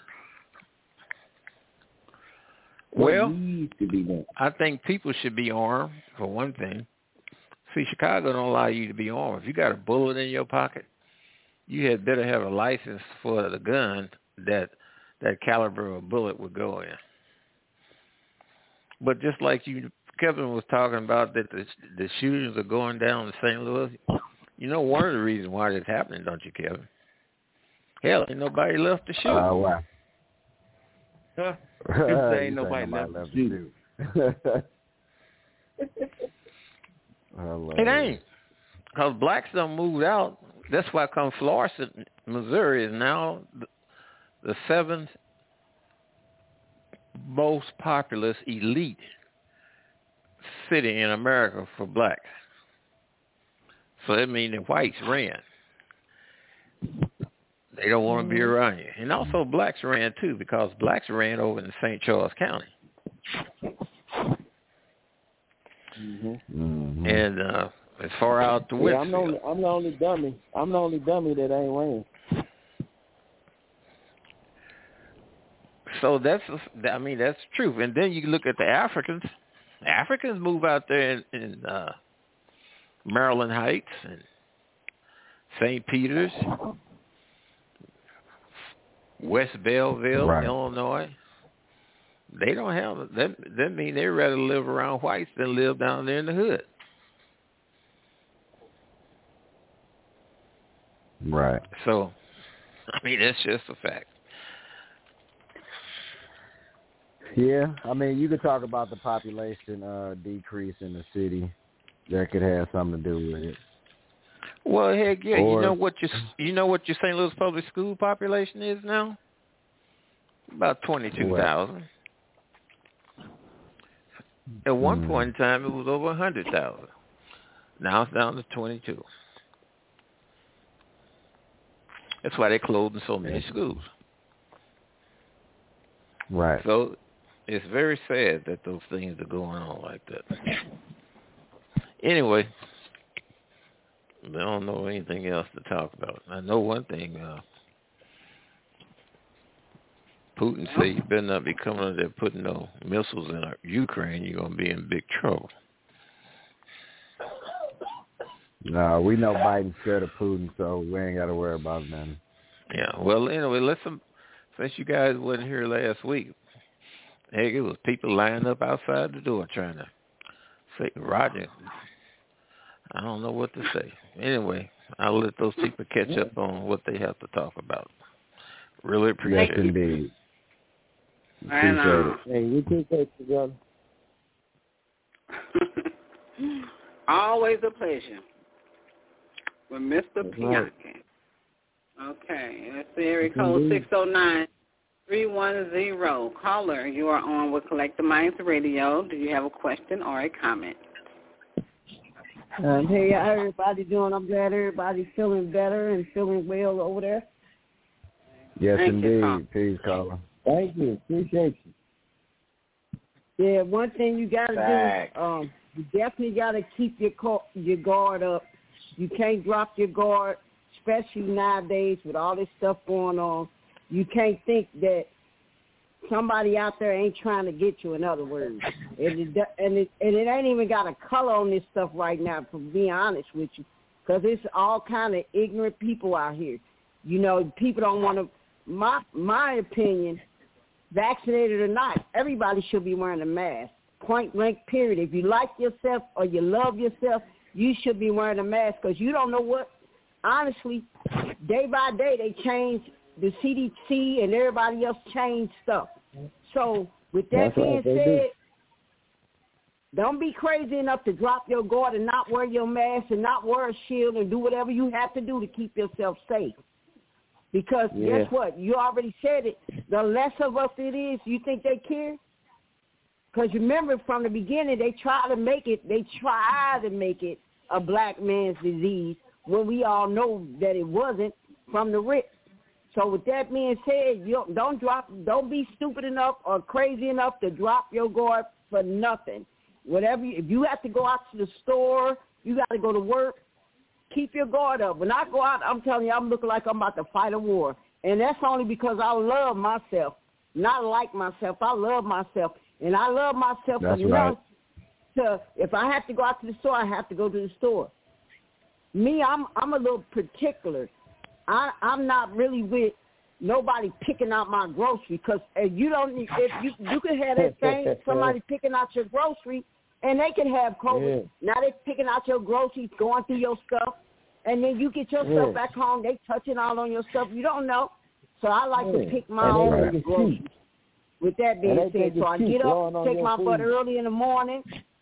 What well, needs to be done? I think people should be armed, for one thing. See, Chicago don't allow you to be armed. If you got a bullet in your pocket, you had better have a license for the gun that that caliber of bullet would go in. But just like you, Kevin was talking about that the, the shootings are going down in Saint Louis, you know one of the reasons why that's happening, don't you, Kevin? Hell, ain't nobody left to shoot. Uh, wow. Huh? There ain't nobody, nobody left, left to to shoot. It ain't. Because blacks don't move out. That's why come Florissant, Missouri is now the, the seventh most populous elite city in America for blacks. So that means the whites ran. They don't want to be around you. And also blacks ran too, because blacks ran over in Saint Charles County. Mm-hmm. Mm-hmm. And uh, as far out to yeah, Winsfield. I'm the only, I'm the only dummy. I'm the only dummy that ain't ran. So that's, I mean, that's true. And then you look at the Africans. Africans move out there in, in uh, Maryland Heights and Saint Peter's, West Belleville, right. Illinois. They don't have that. That means they'd rather live around whites than live down there in the hood. Right. So, I mean, that's just a fact. Yeah, I mean, you could talk about the population uh, decrease in the city. That could have something to do with it. Well, heck yeah, Or, you know what your you know what your Saint Louis public school population is now? About twenty-two thousand. At one mm. point in time, it was over one hundred thousand. Now it's down to twenty-two. That's why they're closing so many schools. Right. So it's very sad that those things are going on like that. Anyway, I don't know anything else to talk about. I know one thing. Uh, Putin said you better not be coming up there putting no missiles in Ukraine. You're going to be in big trouble. No, we know Biden's scared of Putin, so we ain't got to worry about nothing. Yeah, well, anyway, listen, since you guys wasn't here last week, heck, it was people lining up outside the door trying to say, Roger, I don't know what to say. Anyway, I'll let those people catch up on what they have to talk about. Really appreciate yes, it. Indeed. And, Appreciate uh, it. Hey, we appreciate you, brother. Always a pleasure with Mister That's Pianki. right. Okay, that's the area code six oh nine, three one zero. Caller, you are on with Collective Minds Radio. Do you have a question or a comment? Um, hey, how everybody doing? I'm glad everybody's feeling better and feeling well over there. Yes, Thank you, indeed. Tom. Peace, caller. Thank you. Appreciate you. Yeah, one thing you got to do, um, You definitely got to keep your co- your guard up. You can't drop your guard, especially nowadays with all this stuff going on. You can't think that somebody out there ain't trying to get you, in other words. And it, and it, and it ain't even got a color on this stuff right now, to be honest with you, because it's all kind of ignorant people out here. You know, people don't want to, my my opinion, vaccinated or not, everybody should be wearing a mask. Point blank, period. If you like yourself or you love yourself, you should be wearing a mask, because you don't know what, honestly, day by day they change, the C D C and everybody else change stuff. So with that That's being right, they said, do. Don't be crazy enough to drop your guard and not wear your mask and not wear a shield and do whatever you have to do to keep yourself safe. Because Yeah. guess what? You already said it. The less of us it is, you think they care? Because remember, from the beginning, they try to make it, they try to make it a black man's disease when we all know that it wasn't from the rip. So with that being said, you don't, don't drop, don't be stupid enough or crazy enough to drop your guard for nothing. Whatever, you, if you have to go out to the store, you got to go to work, keep your guard up. When I go out, I'm telling you, I'm looking like I'm about to fight a war. And that's only because I love myself, not like myself. I love myself. And I love myself That's enough right. to, if I have to go out to the store, I have to go to the store. Me, I'm I'm a little particular. I, I'm not really with nobody picking out my grocery, because if you don't, if you you can have that thing, somebody picking out your grocery, and they can have COVID. Yeah. Now they picking out your groceries, going through your stuff, and then you get your yeah. stuff back home. They touching all on your stuff. You don't know. So I like yeah. to pick my own right. groceries. With that being said, so I get up, take my butt early in the morning.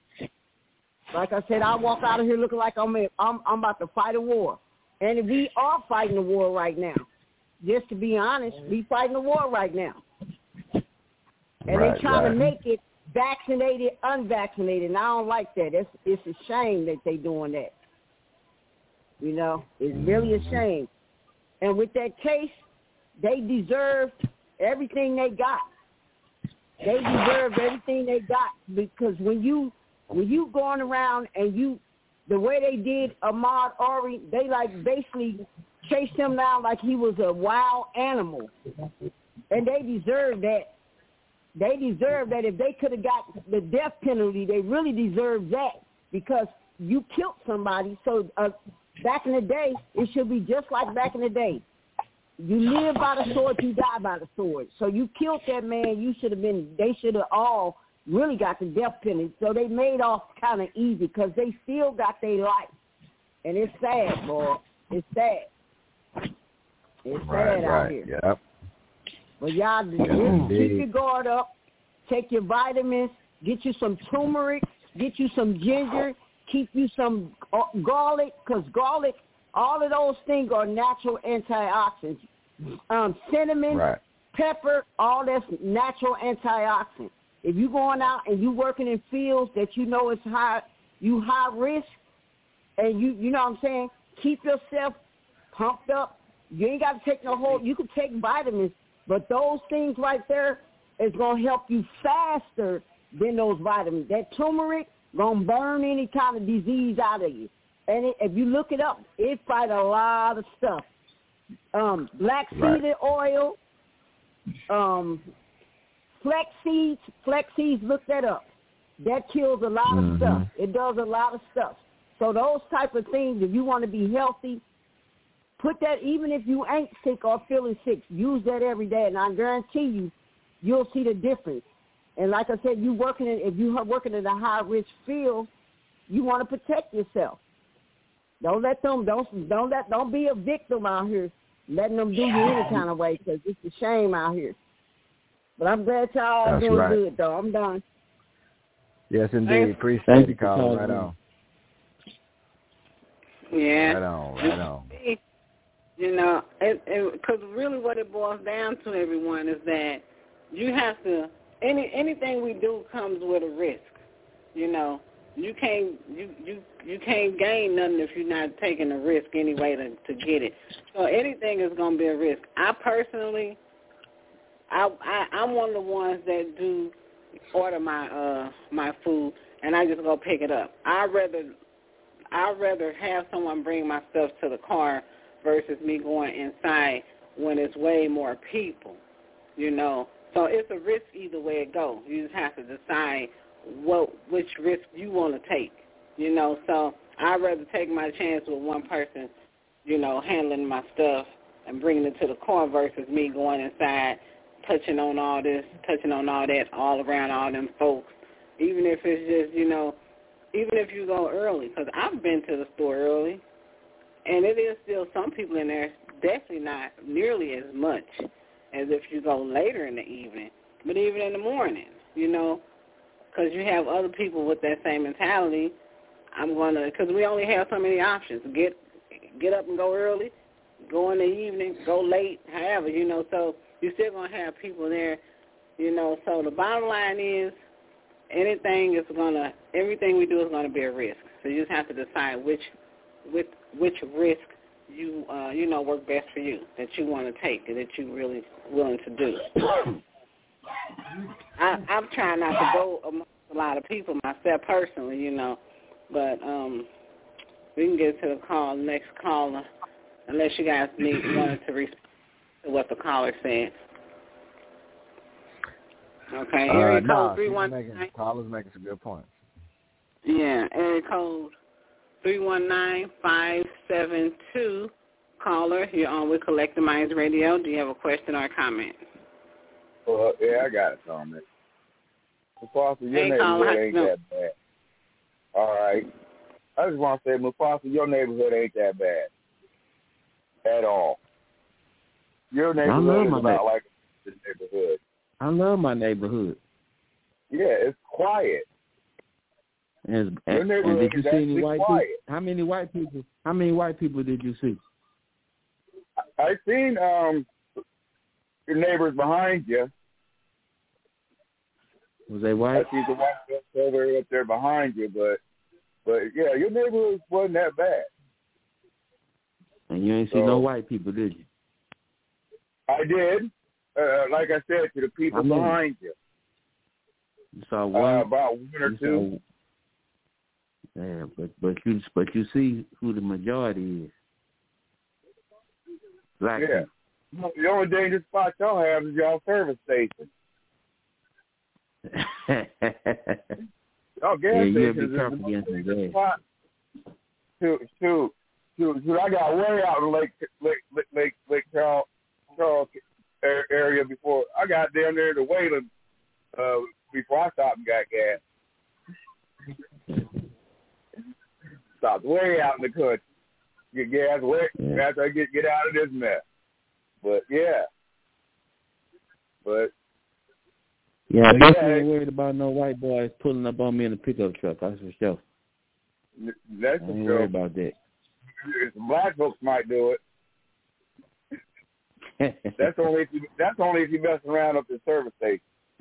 Like I said, I walk out of here looking like I'm I'm, I'm about to fight a war. And we are fighting a war right now. Just to be honest, we fighting a war right now. And right, they trying right. to make it vaccinated, unvaccinated, and I don't like that. It's, it's a shame that they doing that. You know, it's really a shame. And with that case, they deserved everything they got. They deserved everything they got, because when you when you going around and you, the way they did Ahmaud Arbery, they like basically chased him down like he was a wild animal, and they deserve that. They deserve that. If they could have got the death penalty, they really deserve that, because you killed somebody. So uh, back in the day, it should be just like back in the day. You live by the sword, you die by the sword. So you killed that man, you should have been, they should have all really got the death penalty. So they made off kind of easy, because they still got their life. And it's sad, boy. It's sad. It's right, sad right. out here. Yep. But y'all, yes, keep your guard up, take your vitamins, get you some turmeric, get you some ginger, keep you some garlic, because garlic, all of those things are natural antioxidants. Um, cinnamon, right. pepper, all that's natural antioxidant. If you going out and you working in fields that you know is high, you high risk, and you you know what I'm saying, keep yourself pumped up. You ain't got to take no whole. You can take vitamins, but those things right there is gonna help you faster than those vitamins. That turmeric gonna burn any kind of disease out of you. And it, if you look it up, it fight a lot of stuff. Um, black seed right. oil, um, flex seeds, flex seeds, look that up. That kills a lot mm-hmm. of stuff. It does a lot of stuff. So those type of things, if you want to be healthy, put that, even if you ain't sick or feeling sick, use that every day, and I guarantee you, you'll see the difference. And like I said, you working in, if you're working in a high-risk field, you want to protect yourself. Don't let them, don't, don't let, don't be a victim out here, letting them do you any kind of way, because it's a shame out here. But I'm glad y'all are doing right. good, though. I'm done. Yes, indeed. Appreciate you calling. Right on. Yeah. Right on, right on. You know, because really what it boils down to, everyone, is that you have to, any anything we do comes with a risk, you know. You can't you, you you can't gain nothing if you're not taking a risk anyway to, to get it. So anything is going to be a risk. I personally, I, I I'm one of the ones that do order my uh my food, and I just go pick it up. I'd rather I'd rather have someone bring my stuff to the car versus me going inside when it's way more people, you know. So it's a risk either way it goes. You just have to decide what which risk you want to take, you know. So I'd rather take my chance with one person, you know, handling my stuff and bringing it to the car versus me going inside, touching on all this, touching on all that, all around all them folks. Even if it's just, you know, even if you go early, because I've been to the store early, and it is still some people in there, definitely not nearly as much as if you go later in the evening, but even in the morning, you know, because you have other people with that same mentality. I'm going to, because we only have so many options. Get get up and go early, go in the evening, go late, however, you know, so you're still going to have people there, you know. So the bottom line is anything is going to, everything we do is going to be a risk. So you just have to decide which which, which risk you, uh, you know, work best for you, that you want to take and that you're really willing to do. I, I'm trying not to go amongst a lot of people myself personally, you know, but um, we can get to the call, next caller, unless you guys need wanted to respond to what the caller said. Okay, area uh, code no, three one nine. Caller's making some good points. Yeah, area code three one nine five seven two. Caller, you're on with Collective Minds Radio. Do you have a question or a comment? Well, yeah, I got a comment. Mufasa, your hey, neighborhood caller, ain't that bad. All right. I just want to say, Mufasa, your neighborhood ain't that bad at all. Your neighborhood is not neighborhood. like this neighborhood. I love my neighborhood. Yeah, it's quiet. And, Your and, neighborhood and did you is see any actually white quiet. people? How many white people? How many white people did you see? I, I seen um your neighbors behind you. Was they white? I see the white folks over up there behind you, but but yeah, your neighborhood wasn't that bad. And you ain't see So, no white people, did you? I did. Uh, like I said, to the people I mean, behind you. You saw one. Uh, about one or you two. Saw, yeah, but but you but you see who the majority is. Black Yeah. people. The only dangerous spot y'all have is y'all service station. Y'all gas yeah, you gotta stations be careful is against the gas. spot. Shoot, shoot, shoot, shoot! I got way out in Lake Lake Lake Lake, Lake Charles, Charles area before I got down there to Wayland uh, before I stopped and got gas. Stopped way out in the country. Get gas way yeah. after I get get out of this mess. But yeah, but yeah, I but definitely yeah, ain't worried about no white boys pulling up on me in a pickup truck. That's for sure. That's I for ain't sure. worried about that. Some black folks might do it. That's only if you, that's only if you mess around up the service station.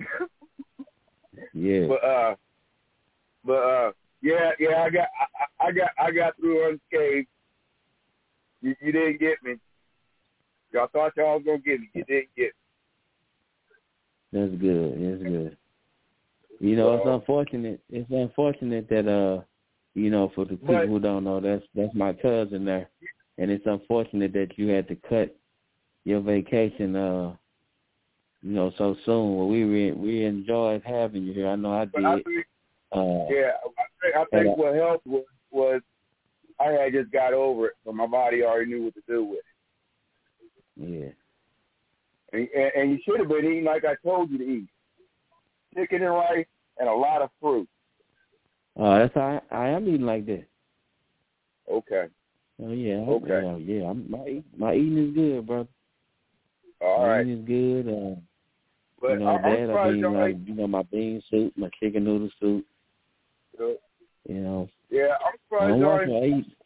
yeah. But uh, but uh, yeah, yeah, I got I, I got I got through unscathed. You, you didn't get me. Y'all thought y'all was gonna get me. You didn't get me. That's good. That's good. You know, So, it's unfortunate. It's unfortunate that uh, you know, for the people but, who don't know, that's that's my cousin there, and it's unfortunate that you had to cut your vacation, uh, you know, so soon. Well, we re- we enjoyed having you here. I know I did. I think, uh, yeah, I think, I think what helped was, was I had just got over it, so my body already knew what to do with it. Yeah. And, and, and you should have been eating like I told you to eat. Chicken and rice and a lot of fruit. Oh, uh, that's how I, I am eating like that. Okay. Oh yeah. Okay. Uh, yeah. I'm, my my eating is good, brother. All my right. eating is good. Uh, but you know I'm that I mean, like, like, you know, my bean soup, my chicken noodle soup. Uh, you know. Yeah, I'm surprised I'm y'all. watching I eat.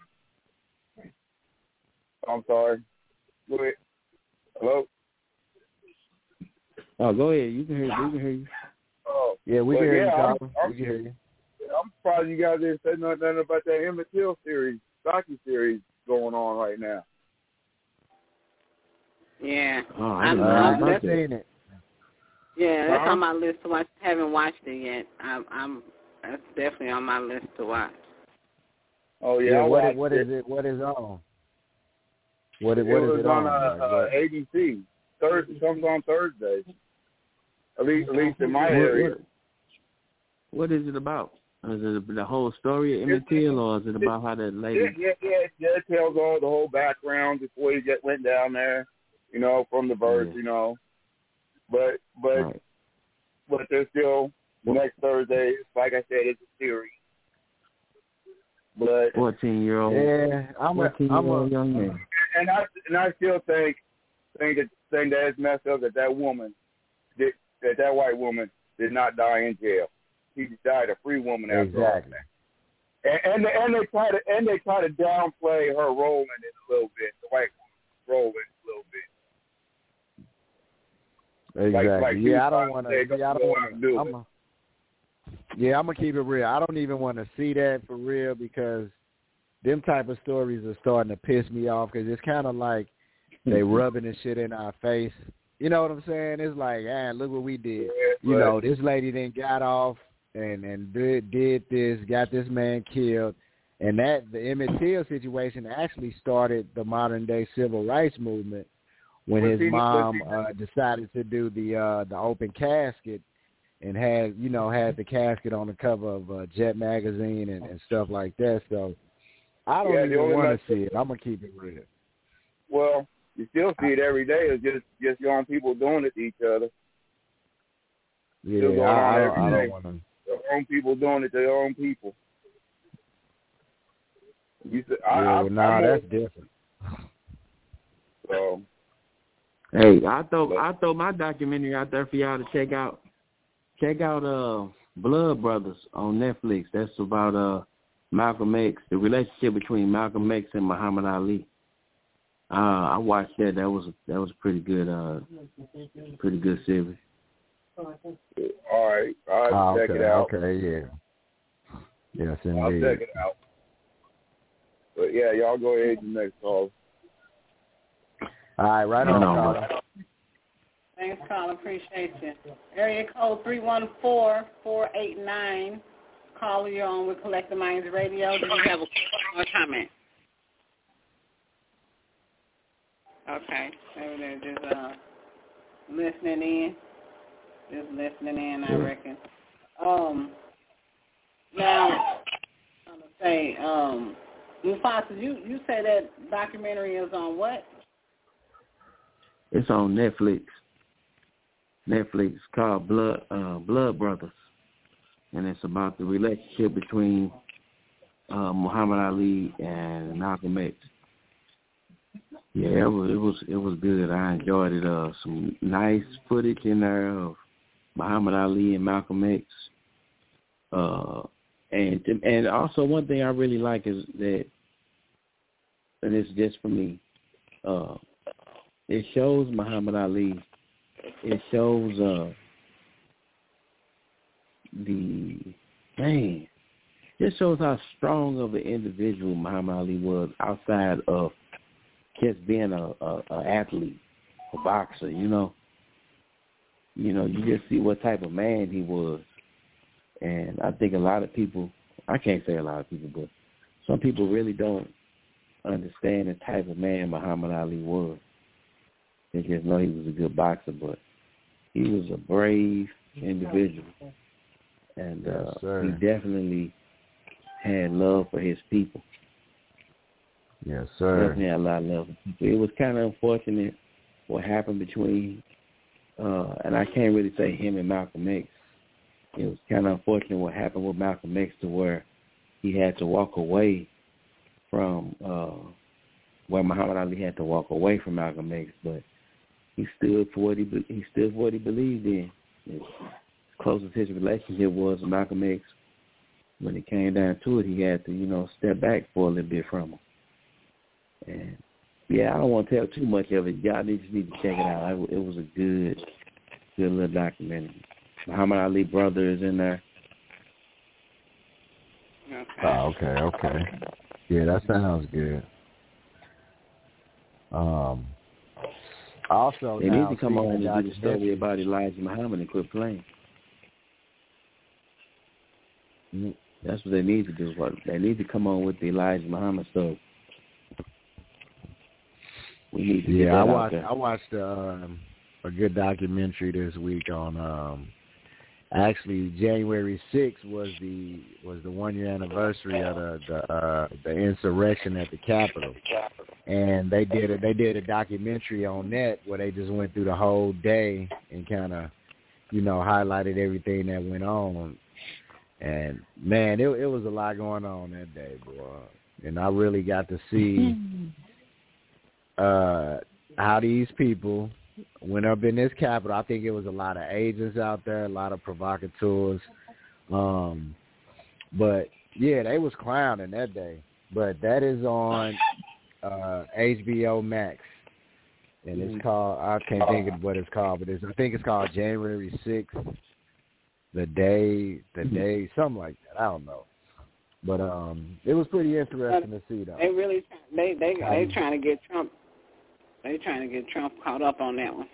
I'm sorry. Go ahead. Hello. Oh, go ahead. You can hear. We can hear you. Oh, yeah, we can hear yeah, you, I'm, Copper. I'm, we can hear you. I'm surprised you guys didn't say nothing about that Emmett Till series, docu series going on right now. Yeah. Oh, I I'm, didn't know I'm, about that's, that. Seen it. Yeah, that's huh? on my list to watch. I haven't watched it yet. I'm, I'm That's definitely on my list to watch. Oh yeah, Yeah, I what watched is, what it. is it? What is on? What is, It what is was it on, on? uh, Like, uh, what? A B C. Thursday comes on Thursday. At least, at least in my What, area. what, what is it about? Is it the whole story of Emmett Till, or is it about how that lady? Yeah, yeah, yeah, yeah. It tells all the whole background before he get went down there, you know, from the birth, Yeah. you know. But but Right. but there's still next Thursday. Like I said, it's a series. But fourteen year old. Yeah, I'm a, fourteen year I'm a, old young man. and I and I still think think that think that it's messed up that that woman did, that that white woman did not die in jail. She died a free woman after all. exactly. And and, and they try to and they try to downplay her role in it a little bit. The white woman's role in it a little bit. Exactly. Like, like yeah, I don't want to. Yeah, I don't want do to. I'm a, yeah, I'm gonna keep it real. I don't even want to see that for real because them type of stories are starting to piss me off because it's kind of like they rubbing the shit in our face. You know what I'm saying? It's like, ah, look what we did. Yeah, you know, this lady then got off and and did, did this, got this man killed, and that the Emmett Till situation actually started the modern day civil rights movement when his mom uh, decided to do the uh, the open casket and had you know had the casket on the cover of uh, Jet magazine and, and stuff like that. So I don't yeah, even want to see it. I'm gonna keep it real. Well, you still see it every day. It's just just young people doing it to each other. Yeah, I, I, don't, I don't want to. Their own people doing it to their own people. You said, I, yeah, I, well, nah, I'm that's a, different. So, Hey, I throw I throw my documentary out there for y'all to check out. Check out uh Blood Brothers on Netflix. That's about uh Malcolm X, the relationship between Malcolm X and Muhammad Ali. Uh, I watched that. That was that was pretty good. Uh, pretty good series. all right, I'll Oh, check okay, it out. okay, yeah. Yes, indeed. I'll check it out. But yeah, y'all go ahead and next call. All right, right on, Carla. Thanks, Carla. Appreciate you. Area code three one four, four eight nine. Caller, you're on with Collective Minds Radio. Do you have a question or comment? Okay. Maybe they're just uh, listening in. Just listening in, I reckon. Um, now, I'm going to say, um, Mufasa, you, you say that documentary is on what? It's on Netflix. Netflix called Blood uh, Blood Brothers, and it's about the relationship between uh, Muhammad Ali and Malcolm X. Yeah, it was it was it was good. I enjoyed it. Uh, some nice footage in there of Muhammad Ali and Malcolm X. Uh, and and also one thing I really like is that, and it's just for me, uh, it shows Muhammad Ali. It shows uh, the man. It shows how strong of an individual Muhammad Ali was outside of just being a, a, a athlete, a boxer. You know, you know, you just see what type of man he was, and I think a lot of people. I can't say a lot of people, but some people really don't understand the type of man Muhammad Ali was. They just know he was a good boxer, but he was a brave individual, and uh, yes, he definitely had love for his people. Yes, sir. Definitely had a lot of love for people. It was kind of unfortunate what happened between, uh, and I can't really say him and Malcolm X. It was kind of unfortunate what happened with Malcolm X to where he had to walk away from, uh, where Muhammad Ali had to walk away from Malcolm X, but he stood for what he he stood for what he believed in. As close as his relationship was with Malcolm X, when it came down to it, he had to, you know, step back for a little bit from him. And yeah, I don't want to tell too much of it. Y'all just need to check it out. It was a good, good little documentary. Muhammad Ali brother is in there. Okay. Oh, okay, okay. Yeah, that sounds good. Um. Also, they now, need to come on and do the story documentary. about Elijah Muhammad and quit playing. That's what they need to do. They need to come on with the Elijah Muhammad stuff. We need to yeah, get that I out watched. there. I watched um, a good documentary this week on. Um, actually, January sixth was the was the one year anniversary of the the, uh, the insurrection at the Capitol, and they did a, they did a documentary on that where they just went through the whole day and kind of, you know, highlighted everything that went on. And man, it it was a lot going on that day, boy. And I really got to see uh, how these people went up in this Capitol. I think it was a lot of agents out there, a lot of provocateurs. Um, but yeah, they was clowning that day. But that is on uh, H B O Max, and it's called. I can't think of what it's called, but it's, I think it's called January sixth. The day, the day, something like that. I don't know, but um, it was pretty interesting to see, though. They really, they they they trying to get Trump. They trying to get Trump caught up on that one.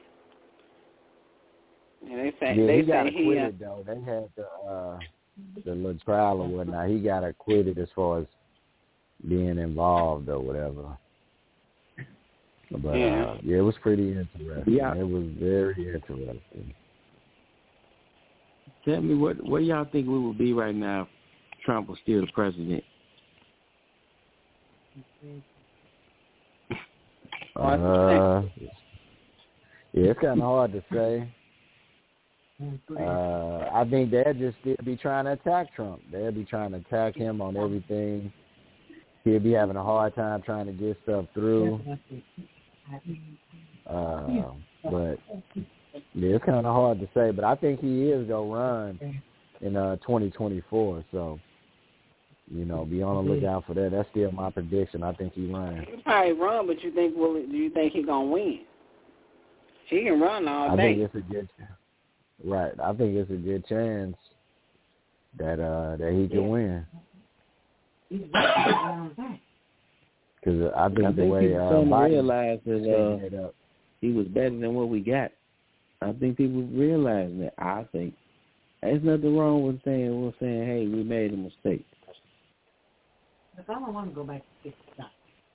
Yeah, they say yeah, they he got say acquitted he, uh, though. They had the uh, the little trial or whatnot. He got acquitted as far as being involved or whatever. But yeah, uh, yeah, it was pretty interesting. Yeah. It was very interesting. Tell me, what what y'all think we would be right now if Trump was still the president? Uh, yeah, it's kind of hard to say. Uh, I think they'll just still be trying to attack Trump. They'll be trying to attack him on everything. He'll be having a hard time trying to get stuff through. Uh, but yeah, it's kind of hard to say. But I think he is gonna run in uh, twenty twenty-four. So, you know, be on the lookout for that. That's still my prediction. I think he runs. he probably run, but you think will do you think he gonna win? He can run all I day. think it's a good, right. I think it's a good chance that uh, that he can win. Because I think I the think way people uh, starting to Biden realize that setting uh, it up. he was better than what we got. I think people realize that. I think there's nothing wrong with saying we're saying, hey, we made a mistake. If I don't want to go back to fifty stuff.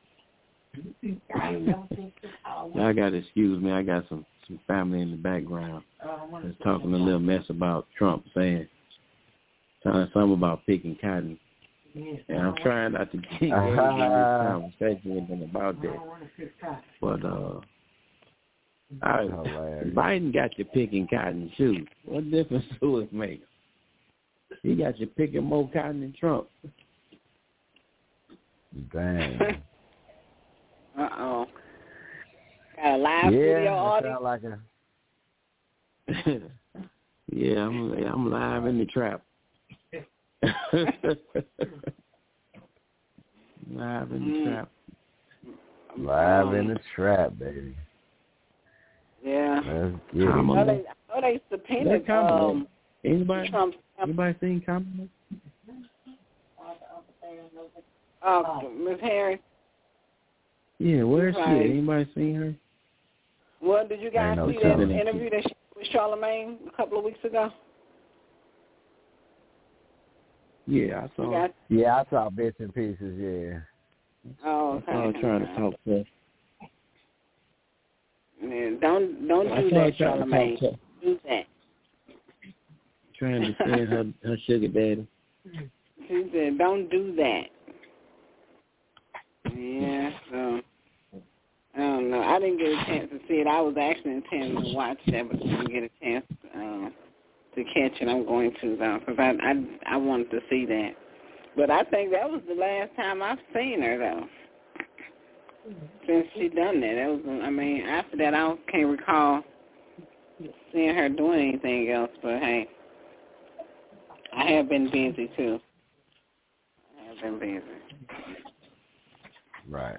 I got to excuse me. I got some, some family in the background that's talking a little mess about Trump, saying telling something about picking cotton. And I'm trying not to get into this conversation with them about that. But uh, I, Biden got you picking cotton too. What difference do it make? He got you picking more cotton than Trump. Dang. Uh oh. Got a live yeah, video audience. Sound like a... yeah, I'm I'm live in the trap. Live in the mm. trap. Live um, in the trap, baby. Yeah. Let's get I it. know they, I know they subpoenaed um, anybody, Trump's. anybody seen Kamala? Uh, Miss Harris. Yeah, where's right. she? Anybody seen her? Well, did you guys no see that telling. interview that she did with Charlamagne a couple of weeks ago? Yeah, I saw. Got... Yeah, I saw bits and pieces. Yeah. Oh, okay. I saw her trying to talk to her. Yeah, don't don't I do saw her that, trying to Charlamagne. talk to her. Do that. Trying to stand her her sugar daddy. She said, "Don't do that." Yeah, so I don't know. I didn't get a chance to see it. I was actually intending to watch that, but didn't get a chance uh, to catch it. I'm going to though, because I, I I wanted to see that. But I think that was the last time I've seen her though. Since she done that, that was. I mean, after that, I can't recall seeing her doing anything else. But hey, I have been busy too. I have been busy. Right.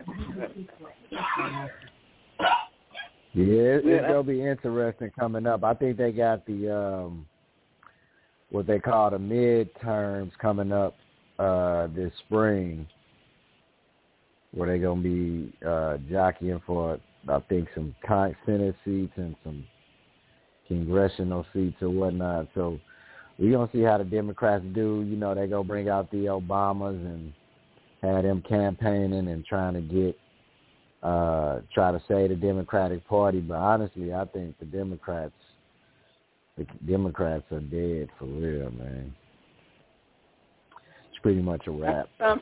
Yeah, it's Yeah. gonna be interesting coming up. I think they got the um, what they call the midterms coming up uh, this spring, where they're gonna be uh, jockeying for, I think, some Senate seats and some congressional seats or whatnot. So we're going to see how the Democrats do. You know, they go bring out the Obamas and have them campaigning and trying to get, uh, try to say the Democratic Party. But honestly, I think the Democrats, the Democrats are dead for real, man. It's pretty much a wrap. Um,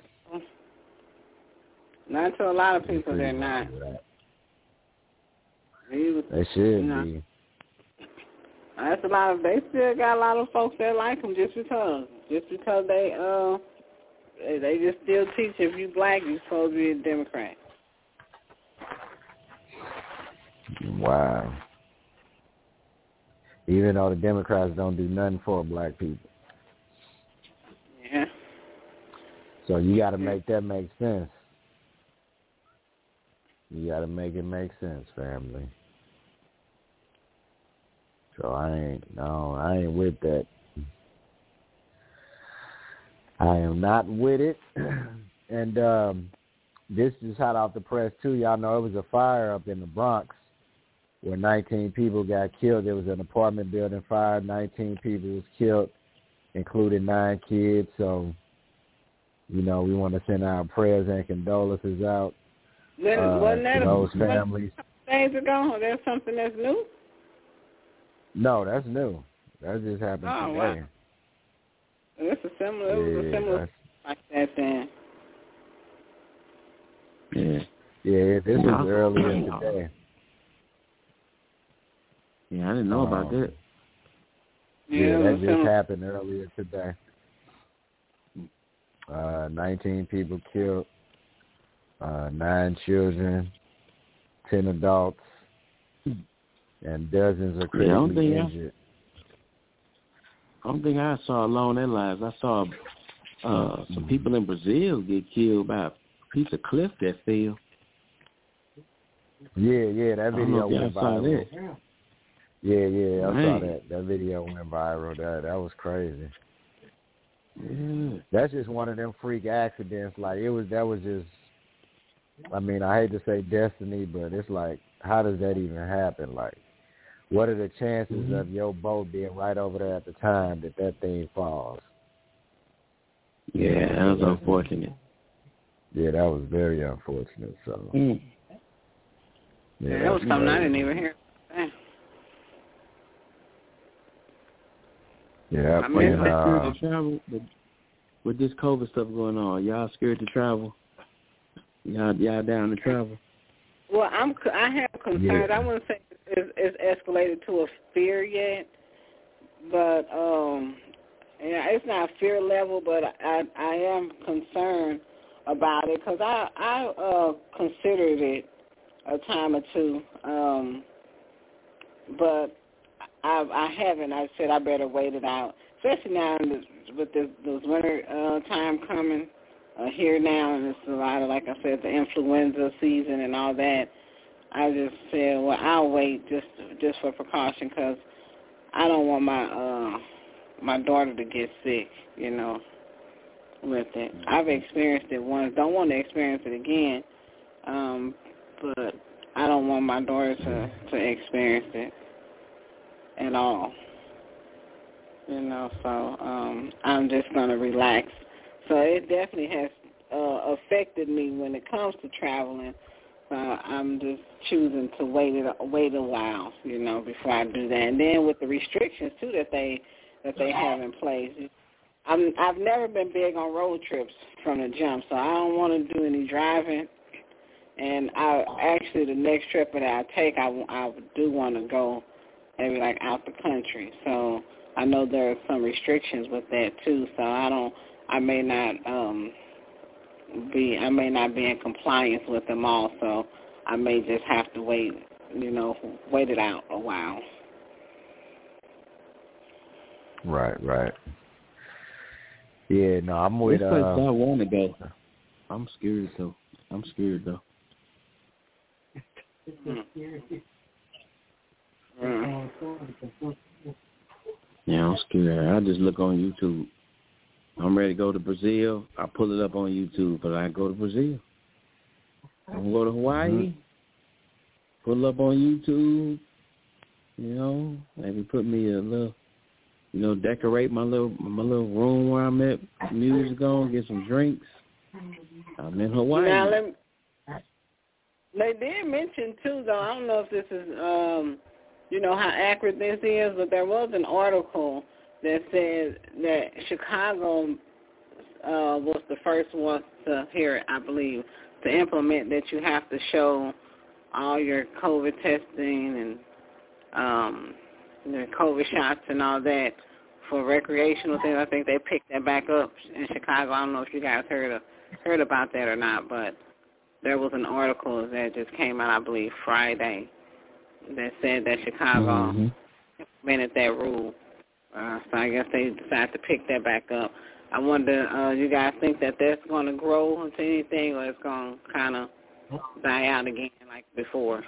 not to a lot of people, they're not. They should you know, be. That's a lot of. They still got a lot of folks that like them just because, just because they uh, they just still teach if you black, you're supposed to be a Democrat. Wow. Even though the Democrats don't do nothing for black people. Yeah. So you got to make that make sense. You got to make it make sense, family. So I ain't, no, I ain't with that. I am not with it. And um, this is hot off the press, too. Y'all know it was a fire up in the Bronx where nineteen people got killed. There was an apartment building fire. nineteen people was killed, including nine kids. So, you know, we want to send our prayers and condolences out uh, Wasn't that to those a, families. Days ago, there's something that's new? No, that's new. That just happened oh, today. Wow. It's a similar, it was yeah, a similar like that then. Yeah. Yeah, this was earlier today. Yeah, I didn't know um, about that. Yeah, yeah that just similar. happened earlier today. Uh, nineteen people killed, uh, nine children, ten adults, and dozens of critically yeah, I injured. I don't think I saw along their lives. I saw uh, some people in Brazil get killed by a piece of cliff that fell. Yeah, yeah, that video went viral. That. Yeah, yeah, I Man. saw that. That video went viral. That that was crazy. Yeah. That's just one of them freak accidents. Like it was, that was just. I mean, I hate to say destiny, but it's like, how does that even happen? Like, what are the chances mm-hmm. of your boat being right over there at the time that that thing falls? Yeah, that was unfortunate. Yeah, that was very unfortunate. So. Mm. Yeah, yeah, that was something I didn't even hear. Yeah, I mean, and, uh, to travel with, with this COVID stuff going on. Y'all scared to travel? Y'all, y'all down to travel? Well, I'm. I have concerns. Yeah. I wouldn't say it's, it's escalated to a fear yet, but um, yeah, it's not fear level. But I, I am concerned about it because I, I uh, considered it a time or two, um, but I, I haven't. I said I better wait it out, especially now in this, with this, this winter uh, time coming uh, here now, and it's a lot of, like I said, the influenza season and all that. I just said, well, I'll wait just just for precaution because I don't want my uh, my daughter to get sick, you know, with it. I've experienced it once. Don't want to experience it again, um, but I don't want my daughter to, to experience it at all. You know, so um, I'm just going to relax. So it definitely has uh, affected me when it comes to traveling. So I'm just choosing to wait it, wait a while, you know, before I do that. And then with the restrictions too that they that they have in place, I'm I've never been big on road trips from the jump, so I don't want to do any driving. And I actually the next trip that I take, I I do want to go maybe like out the country. So I know there are some restrictions with that too. So I don't, I may not um, be, I may not be in compliance with them all. So I may just have to wait, you know, wait it out a while. Right, right. Yeah, no, I'm with. This place uh, I want to go. I'm scared though. I'm scared though. Mm. Yeah, I'm scared. I just look on YouTube. I'm ready to go to Brazil. I pull it up on YouTube, but I go to Brazil. I'm gonna go to Hawaii. Mm-hmm. Pull up on YouTube. You know, maybe put me a little you know, decorate my little my little room where I'm at. Music on, get some drinks. I'm in Hawaii. Now, let me, they did mention too, though. I don't know if this is, um, you know, how accurate this is, but there was an article that said that Chicago uh, was the first one to here, I believe, to implement that you have to show all your COVID testing and um, the COVID shots and all that for recreational things. I think they picked that back up in Chicago. I don't know if you guys heard of, heard about that or not, but there was an article that just came out, I believe, Friday, that said that Chicago mm-hmm. implemented that rule. Uh, so I guess they decided to pick that back up. I wonder, uh, you guys think that that's going to grow into anything, or it's going to kind of die out again like before?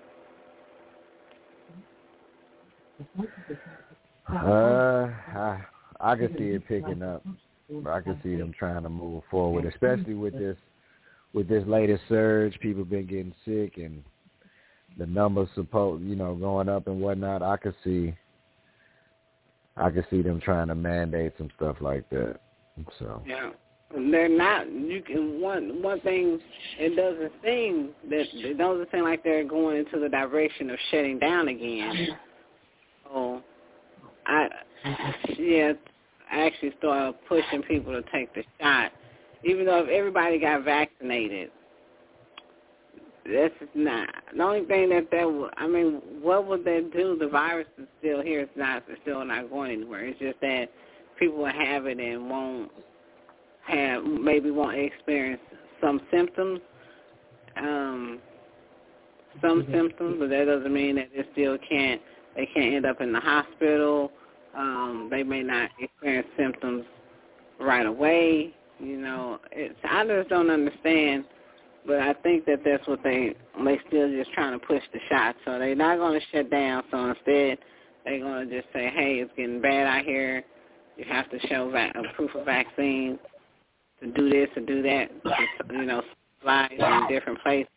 Uh, I, I could see it picking up. I could see them trying to move forward, especially with this with this latest surge. People been getting sick, and the numbers supposed, you know, going up and whatnot. I could see, I could see them trying to mandate some stuff like that. So yeah, they're not. You can one one thing. It doesn't seem that it doesn't seem like they're going into the direction of shutting down again. So I yeah, I actually started pushing people to take the shot, even though if everybody got vaccinated. That's not the only thing that that would, I mean, what would that do? The virus is still here. It's not. It's still not going anywhere. It's just that people will have it and won't have, maybe won't experience some symptoms, um, some mm-hmm. symptoms, but that doesn't mean that they still can't. They can't end up in the hospital. Um, they may not experience symptoms right away. You know, it's, I just don't understand. But I think that that's what they they still just trying to push the shot. So they're not going to shut down. So instead, they're going to just say, hey, it's getting bad out here. You have to show va- a proof of vaccine to do this or do that. You know, supplies in different places.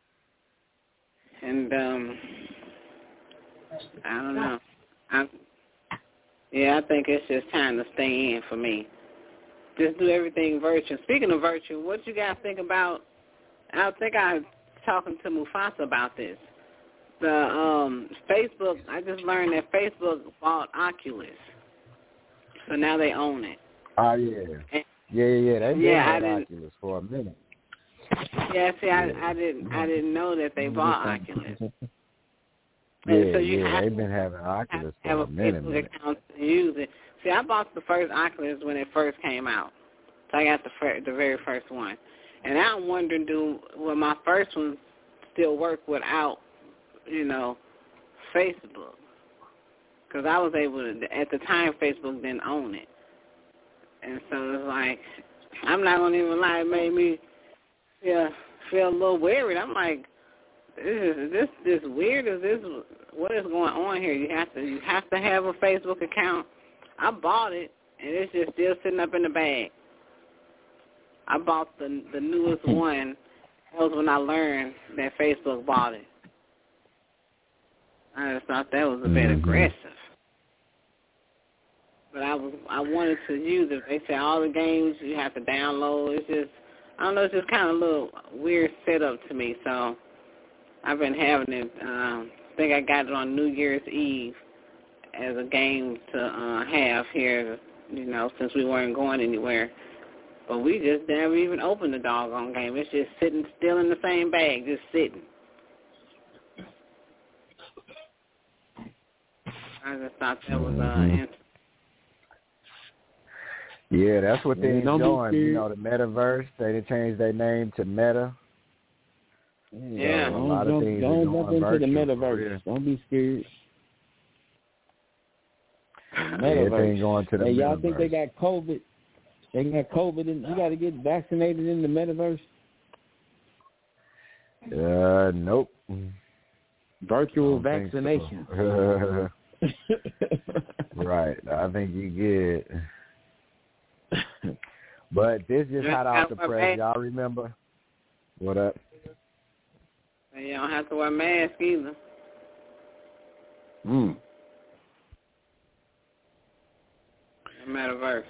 And um, I don't know. I, yeah, I think it's just time to stay in for me. Just do everything virtual. Speaking of virtual, what you guys think about? I think I was talking to Mufasa about this. The um, Facebook, I just learned that Facebook bought Oculus. So now they own it. Oh, yeah. And, yeah, yeah, yeah. They've been yeah, at Oculus for a minute. Yeah, see, I, I didn't I didn't know that they bought Oculus. Yeah, and so you yeah, have they've been having Oculus have for a a minute. Facebook account to use it. See, I bought the first Oculus when it first came out. So I got the fir- the very first one. And I'm wondering, do will my first one still work without, you know, Facebook? Because I was able to, at the time, Facebook didn't own it. And so it's like, I'm not going to even lie, it made me feel, feel a little worried. I'm like, is this this weird? Is this, what is going on here? You have to you have to have a Facebook account. I bought it, and it's just still sitting up in the bag. I bought the the newest one. That was when I learned that Facebook bought it. I just thought that was a bit mm-hmm. aggressive. But I was I wanted to use it. They say all the games you have to download. It's just, I don't know, it's just kind of a little weird setup to me. So I've been having it. Um, I think I got it on New Year's Eve as a game to uh, have here, you know, since we weren't going anywhere. But we just never even opened the doggone game. It's just sitting still in the same bag, just sitting. I just thought that was uh, interesting. Yeah, that's what they're Don't enjoying. You know, the metaverse. They did change their name to Meta. Yeah. So a Don't lot jump, of things don't jump into virtual, the metaverse. Don't be scared. Metaverse. Everything going to the hey, metaverse. Y'all think they got COVID? They got COVID, and you got to get vaccinated in the metaverse? Uh, nope. Virtual vaccination. So. Right. I think you get. But this just hot off the press. Y'all remember? What up? You don't have to wear a mask either. Hmm. verse.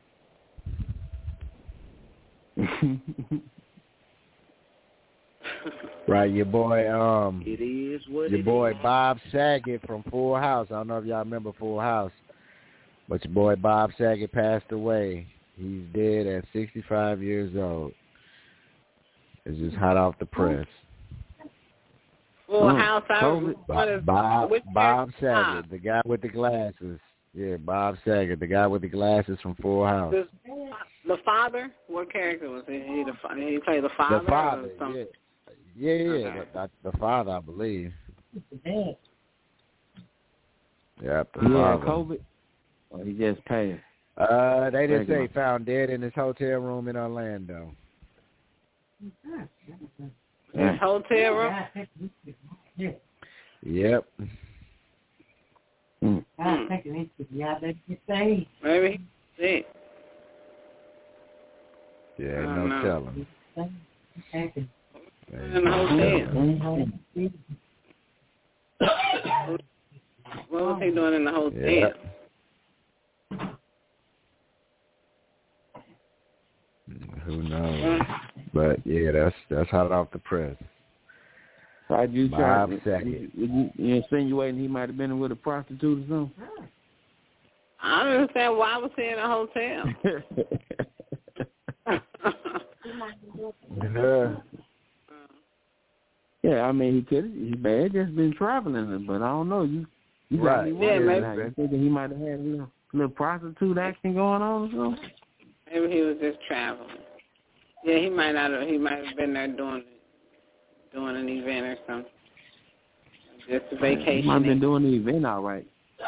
Right, your boy, um, It is what your it boy is. Bob Saget from Full House. I don't know if y'all remember Full House, but your boy Bob Saget passed away. He's dead at sixty-five years old. It's just hot off the press. Full Mm. House. I COVID. what is, Bob which Bob character? Saget, the guy with the glasses. Yeah, Bob Saget, the guy with the glasses from Full House. This, the father? What character was he? He, the, fa- he played the father? The father, or something? yeah. Yeah, yeah, Okay. the, the father, I believe. Yeah, the He had father. COVID, or he just passed? Uh, they just Regular. say found dead in his hotel room in Orlando. His hotel room? Yep. Mm. Hmm. Maybe. See. Yeah, I ain't don't no know. telling. In the hotel. What was he doing in the hotel? Yeah. Who knows? But yeah, that's that's hot off the press. So you Bob trying? Saget. You, you, you insinuating he might have been with a prostitute or something? I don't understand why was he in a hotel. Yeah. Yeah, I mean he could. He may have just been traveling, but I don't know. You, you got Right. me Yeah, wondering maybe. now. You thinking he might have had a little, little prostitute action going on or something? Maybe he was just traveling. Yeah, he might not have. He might have been there doing doing an event or something. Just a vacation. He might have been doing the event all right.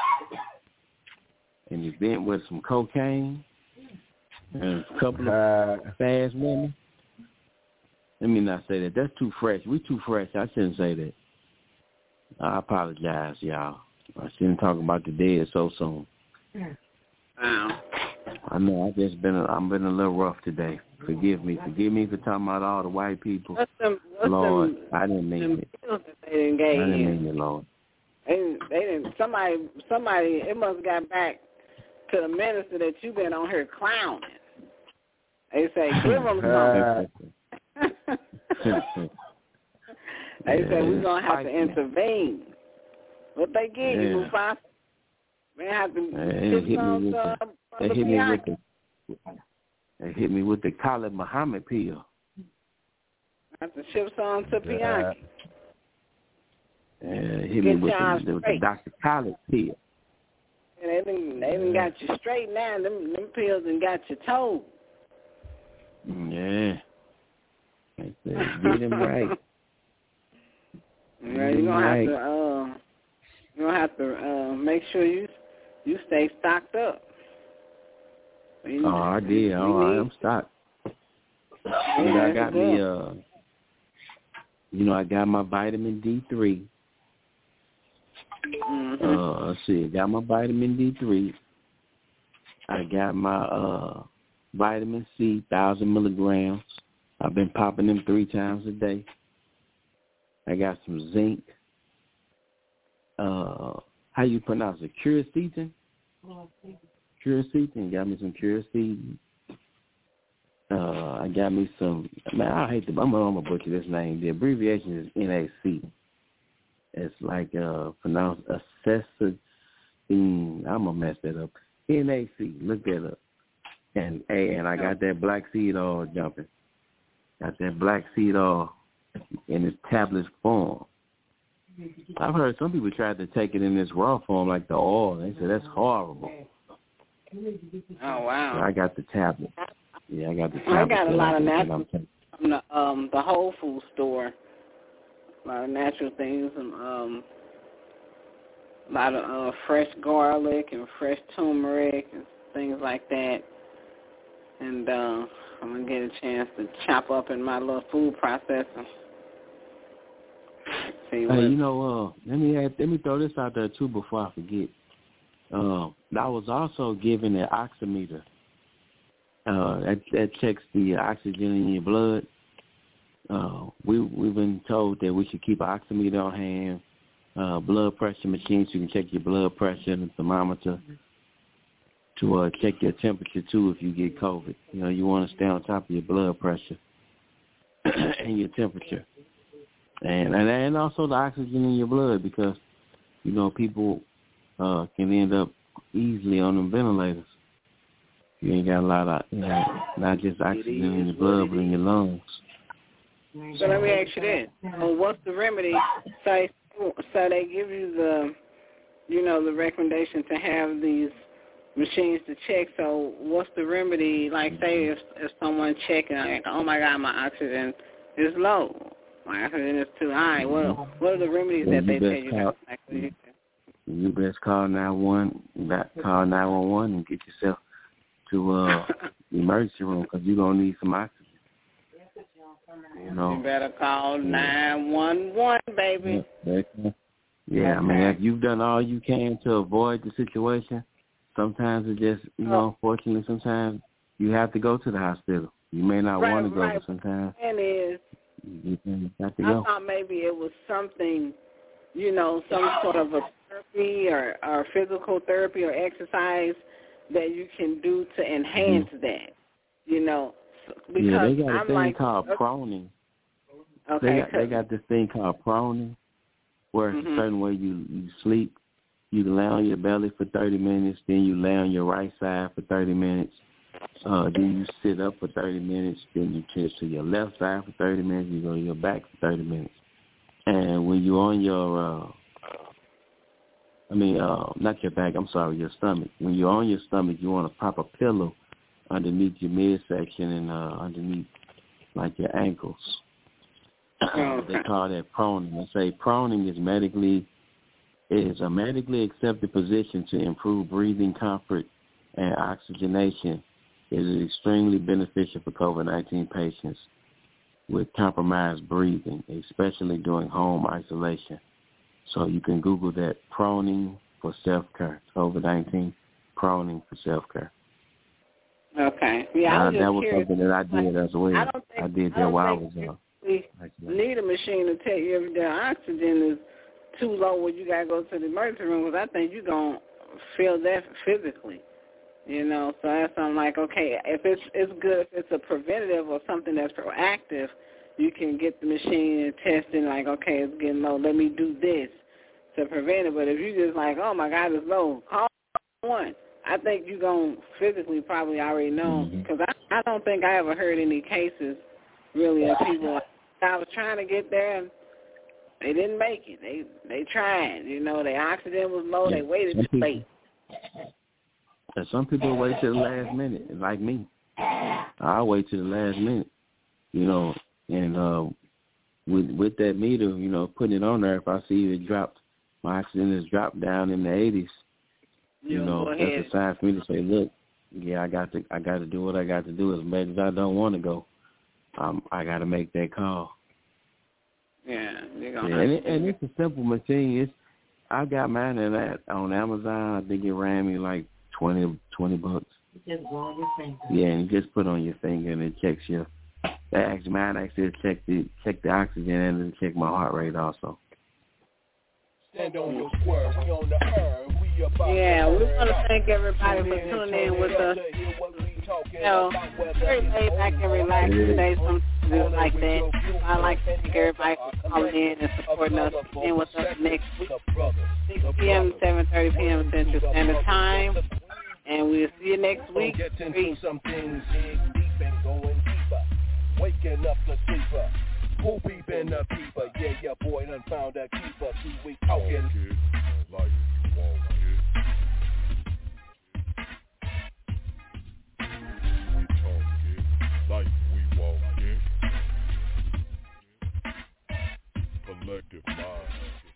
An event with some cocaine and a couple of Uh, fast women. Let me not say that. That's too fresh. We too fresh. I shouldn't say that. I apologize, y'all. I shouldn't talk about the dead so soon. Wow. I know I've just been a, I've been a little rough today. Forgive me. Forgive me for talking about all the white people. What's them? What's Lord, them, I didn't mean them it. pills that they didn't I gave didn't you? mean it, Lord. They didn't. They didn't. Somebody. Somebody. It must have got back to the minister that you been on here clowning. They say give them Uh, some. They Yeah, say we're gonna have fight to me. intervene. What they give you, Yeah. Mufasa? They have to Yeah, they give hit me some with uh, the, they Brother hit me with Bianchi. the they hit me with the Khalid Muhammad pill. Have to ship some to Bianchi. Yeah, hit me Get with y'all the, the, the straight. Doctor Khalid pill. And they done, they done got you straight now. Them, them pills done got you told. Yeah. I said, get him right. Yeah, you're gonna have to uh, you're gonna have to uh, make sure you you stay stocked up. You, Oh, I did. Oh, I am stocked. Yeah, You know, I that's got good. me, uh, you know, I got my vitamin D three. Mm-hmm. Uh, let's see, I got my vitamin D three. I got my uh, vitamin C, one thousand milligrams. I've been popping them three times a day. I got some zinc. Uh, how you pronounce it? Quercetin? Quercetin. Got me some quercetin. Uh, I got me some. Man, I hate to. I'm gonna butcher this name. The abbreviation is N A C. It's like uh, pronounced accessory. I'm gonna mess that up. N A C. Look that up. And a and I got that black seed oil jumping. Got that black seed oil in its tablet form. I've heard some people try to take it in this raw form like the oil. They say that's horrible. Oh wow! So I got the tablet. Yeah, I got the tablet. I got a lot of that I'm natural taking. from the um the Whole Food store. A lot of natural things, and um a lot of uh, fresh garlic and fresh turmeric and things like that. And uh, I'm gonna get a chance to chop up in my little food processor. See what? Hey, you know, uh, let me add, let me throw this out there too before I forget. Um, I was also given an oximeter. Uh, that, that checks the oxygen in your blood. Uh, we we've been told that we should keep an oximeter on hand. Uh, blood pressure machine, so you can check your blood pressure and thermometer. to uh, check your temperature too if you get COVID. You know, you want to stay on top of your blood pressure and your temperature, and, and and also the oxygen in your blood, because you know people uh, can end up easily on them ventilators. You ain't got a lot of, you know, not just oxygen in your blood, but in your lungs. So let me ask you this: well, what's the remedy? So, so they give you the, you know, the recommendation to have these machines to check. So what's the remedy? Like, say if, if someone checking, like, oh my God, my oxygen is low, my oxygen is too high. What what are the remedies well, that they tell you? Call, you you best call nine one one, call nine one one and get yourself to uh, the emergency room, because you're gonna need some oxygen. You know, you better call nine one one, baby. Yeah, yeah, I mean, if you've done all you can to avoid the situation, sometimes it just, you know, unfortunately, sometimes you have to go to the hospital. You may not right, want to go, right. but sometimes and is, you have to I go. thought maybe it was something, you know, some sort of a therapy or, or physical therapy or exercise that you can do to enhance mm-hmm. that, you know. Because yeah, they got a I'm thing like, called proning. Okay. They got, they got this thing called proning, where it's mm-hmm. a certain way you, you sleep. You lay on your belly for thirty minutes, then you lay on your right side for thirty minutes. Uh, then you sit up for thirty minutes, then you twist to your left side for thirty minutes, you go to your back for thirty minutes. And when you're on your, uh, I mean, uh, not your back, I'm sorry, your stomach. When you're on your stomach, you want to pop a pillow underneath your midsection and uh, underneath, like, your ankles. Okay. They call that proning. They say proning is medically is a medically accepted position to improve breathing comfort and oxygenation. It is extremely beneficial for COVID nineteen patients with compromised breathing, especially during home isolation. So you can Google that, proning for self-care, COVID nineteen proning for self-care. Okay. Yeah, I was uh, just that was curious. something that I did as well. I, don't think, I did I that while I think was you uh, need a machine to tell you if the oxygen is too low where you got to go to the emergency room, because I think you're going to feel that physically, you know. So that's I'm like, okay, if it's it's good, if it's a preventative or something that's proactive, you can get the machine and test it like, okay, it's getting low, let me do this to prevent it. But if you just like, oh, my God, it's low, call one. I think you're going to physically probably already know, because I, I don't think I ever heard any cases really of people like, I was trying to get there and they didn't make it. They they tried, you know, their oxygen was low, yeah. they waited too late. And some people wait to the last minute, like me. I wait to the last minute, you know, and uh, with with that meter, you know, putting it on there, if I see it dropped, my oxygen has dropped down in the eighties, you, you know, that's a sign for me to say, look, yeah, I got to I got to do what I got to do. As much as I don't want to go, um, I got to make that call. Yeah, you're yeah gonna and, it, and it's a simple machine. It's I got mine at that on Amazon. I think it ran me like twenty, twenty bucks. You just go on your finger. Yeah, and you just put on your finger and it checks your. That actually mine actually check the check the oxygen and it check my heart rate also. Stand on your square. We on the air. We about yeah, to we want to thank everybody for tuning in with us. You know, very laid back and relaxed today. Something like that. I like to thank everybody for calling in and supporting us. And with us next week, six p.m. to seven thirty p.m. Central Standard Time. And we'll see you next week. Peace. Some things deep and going deeper. Waking up the sleeper. Who peeping the peeper? Yeah, your boy done found a keeper. See, we talking. Like you want it. We talking like we walk it. Collective mind.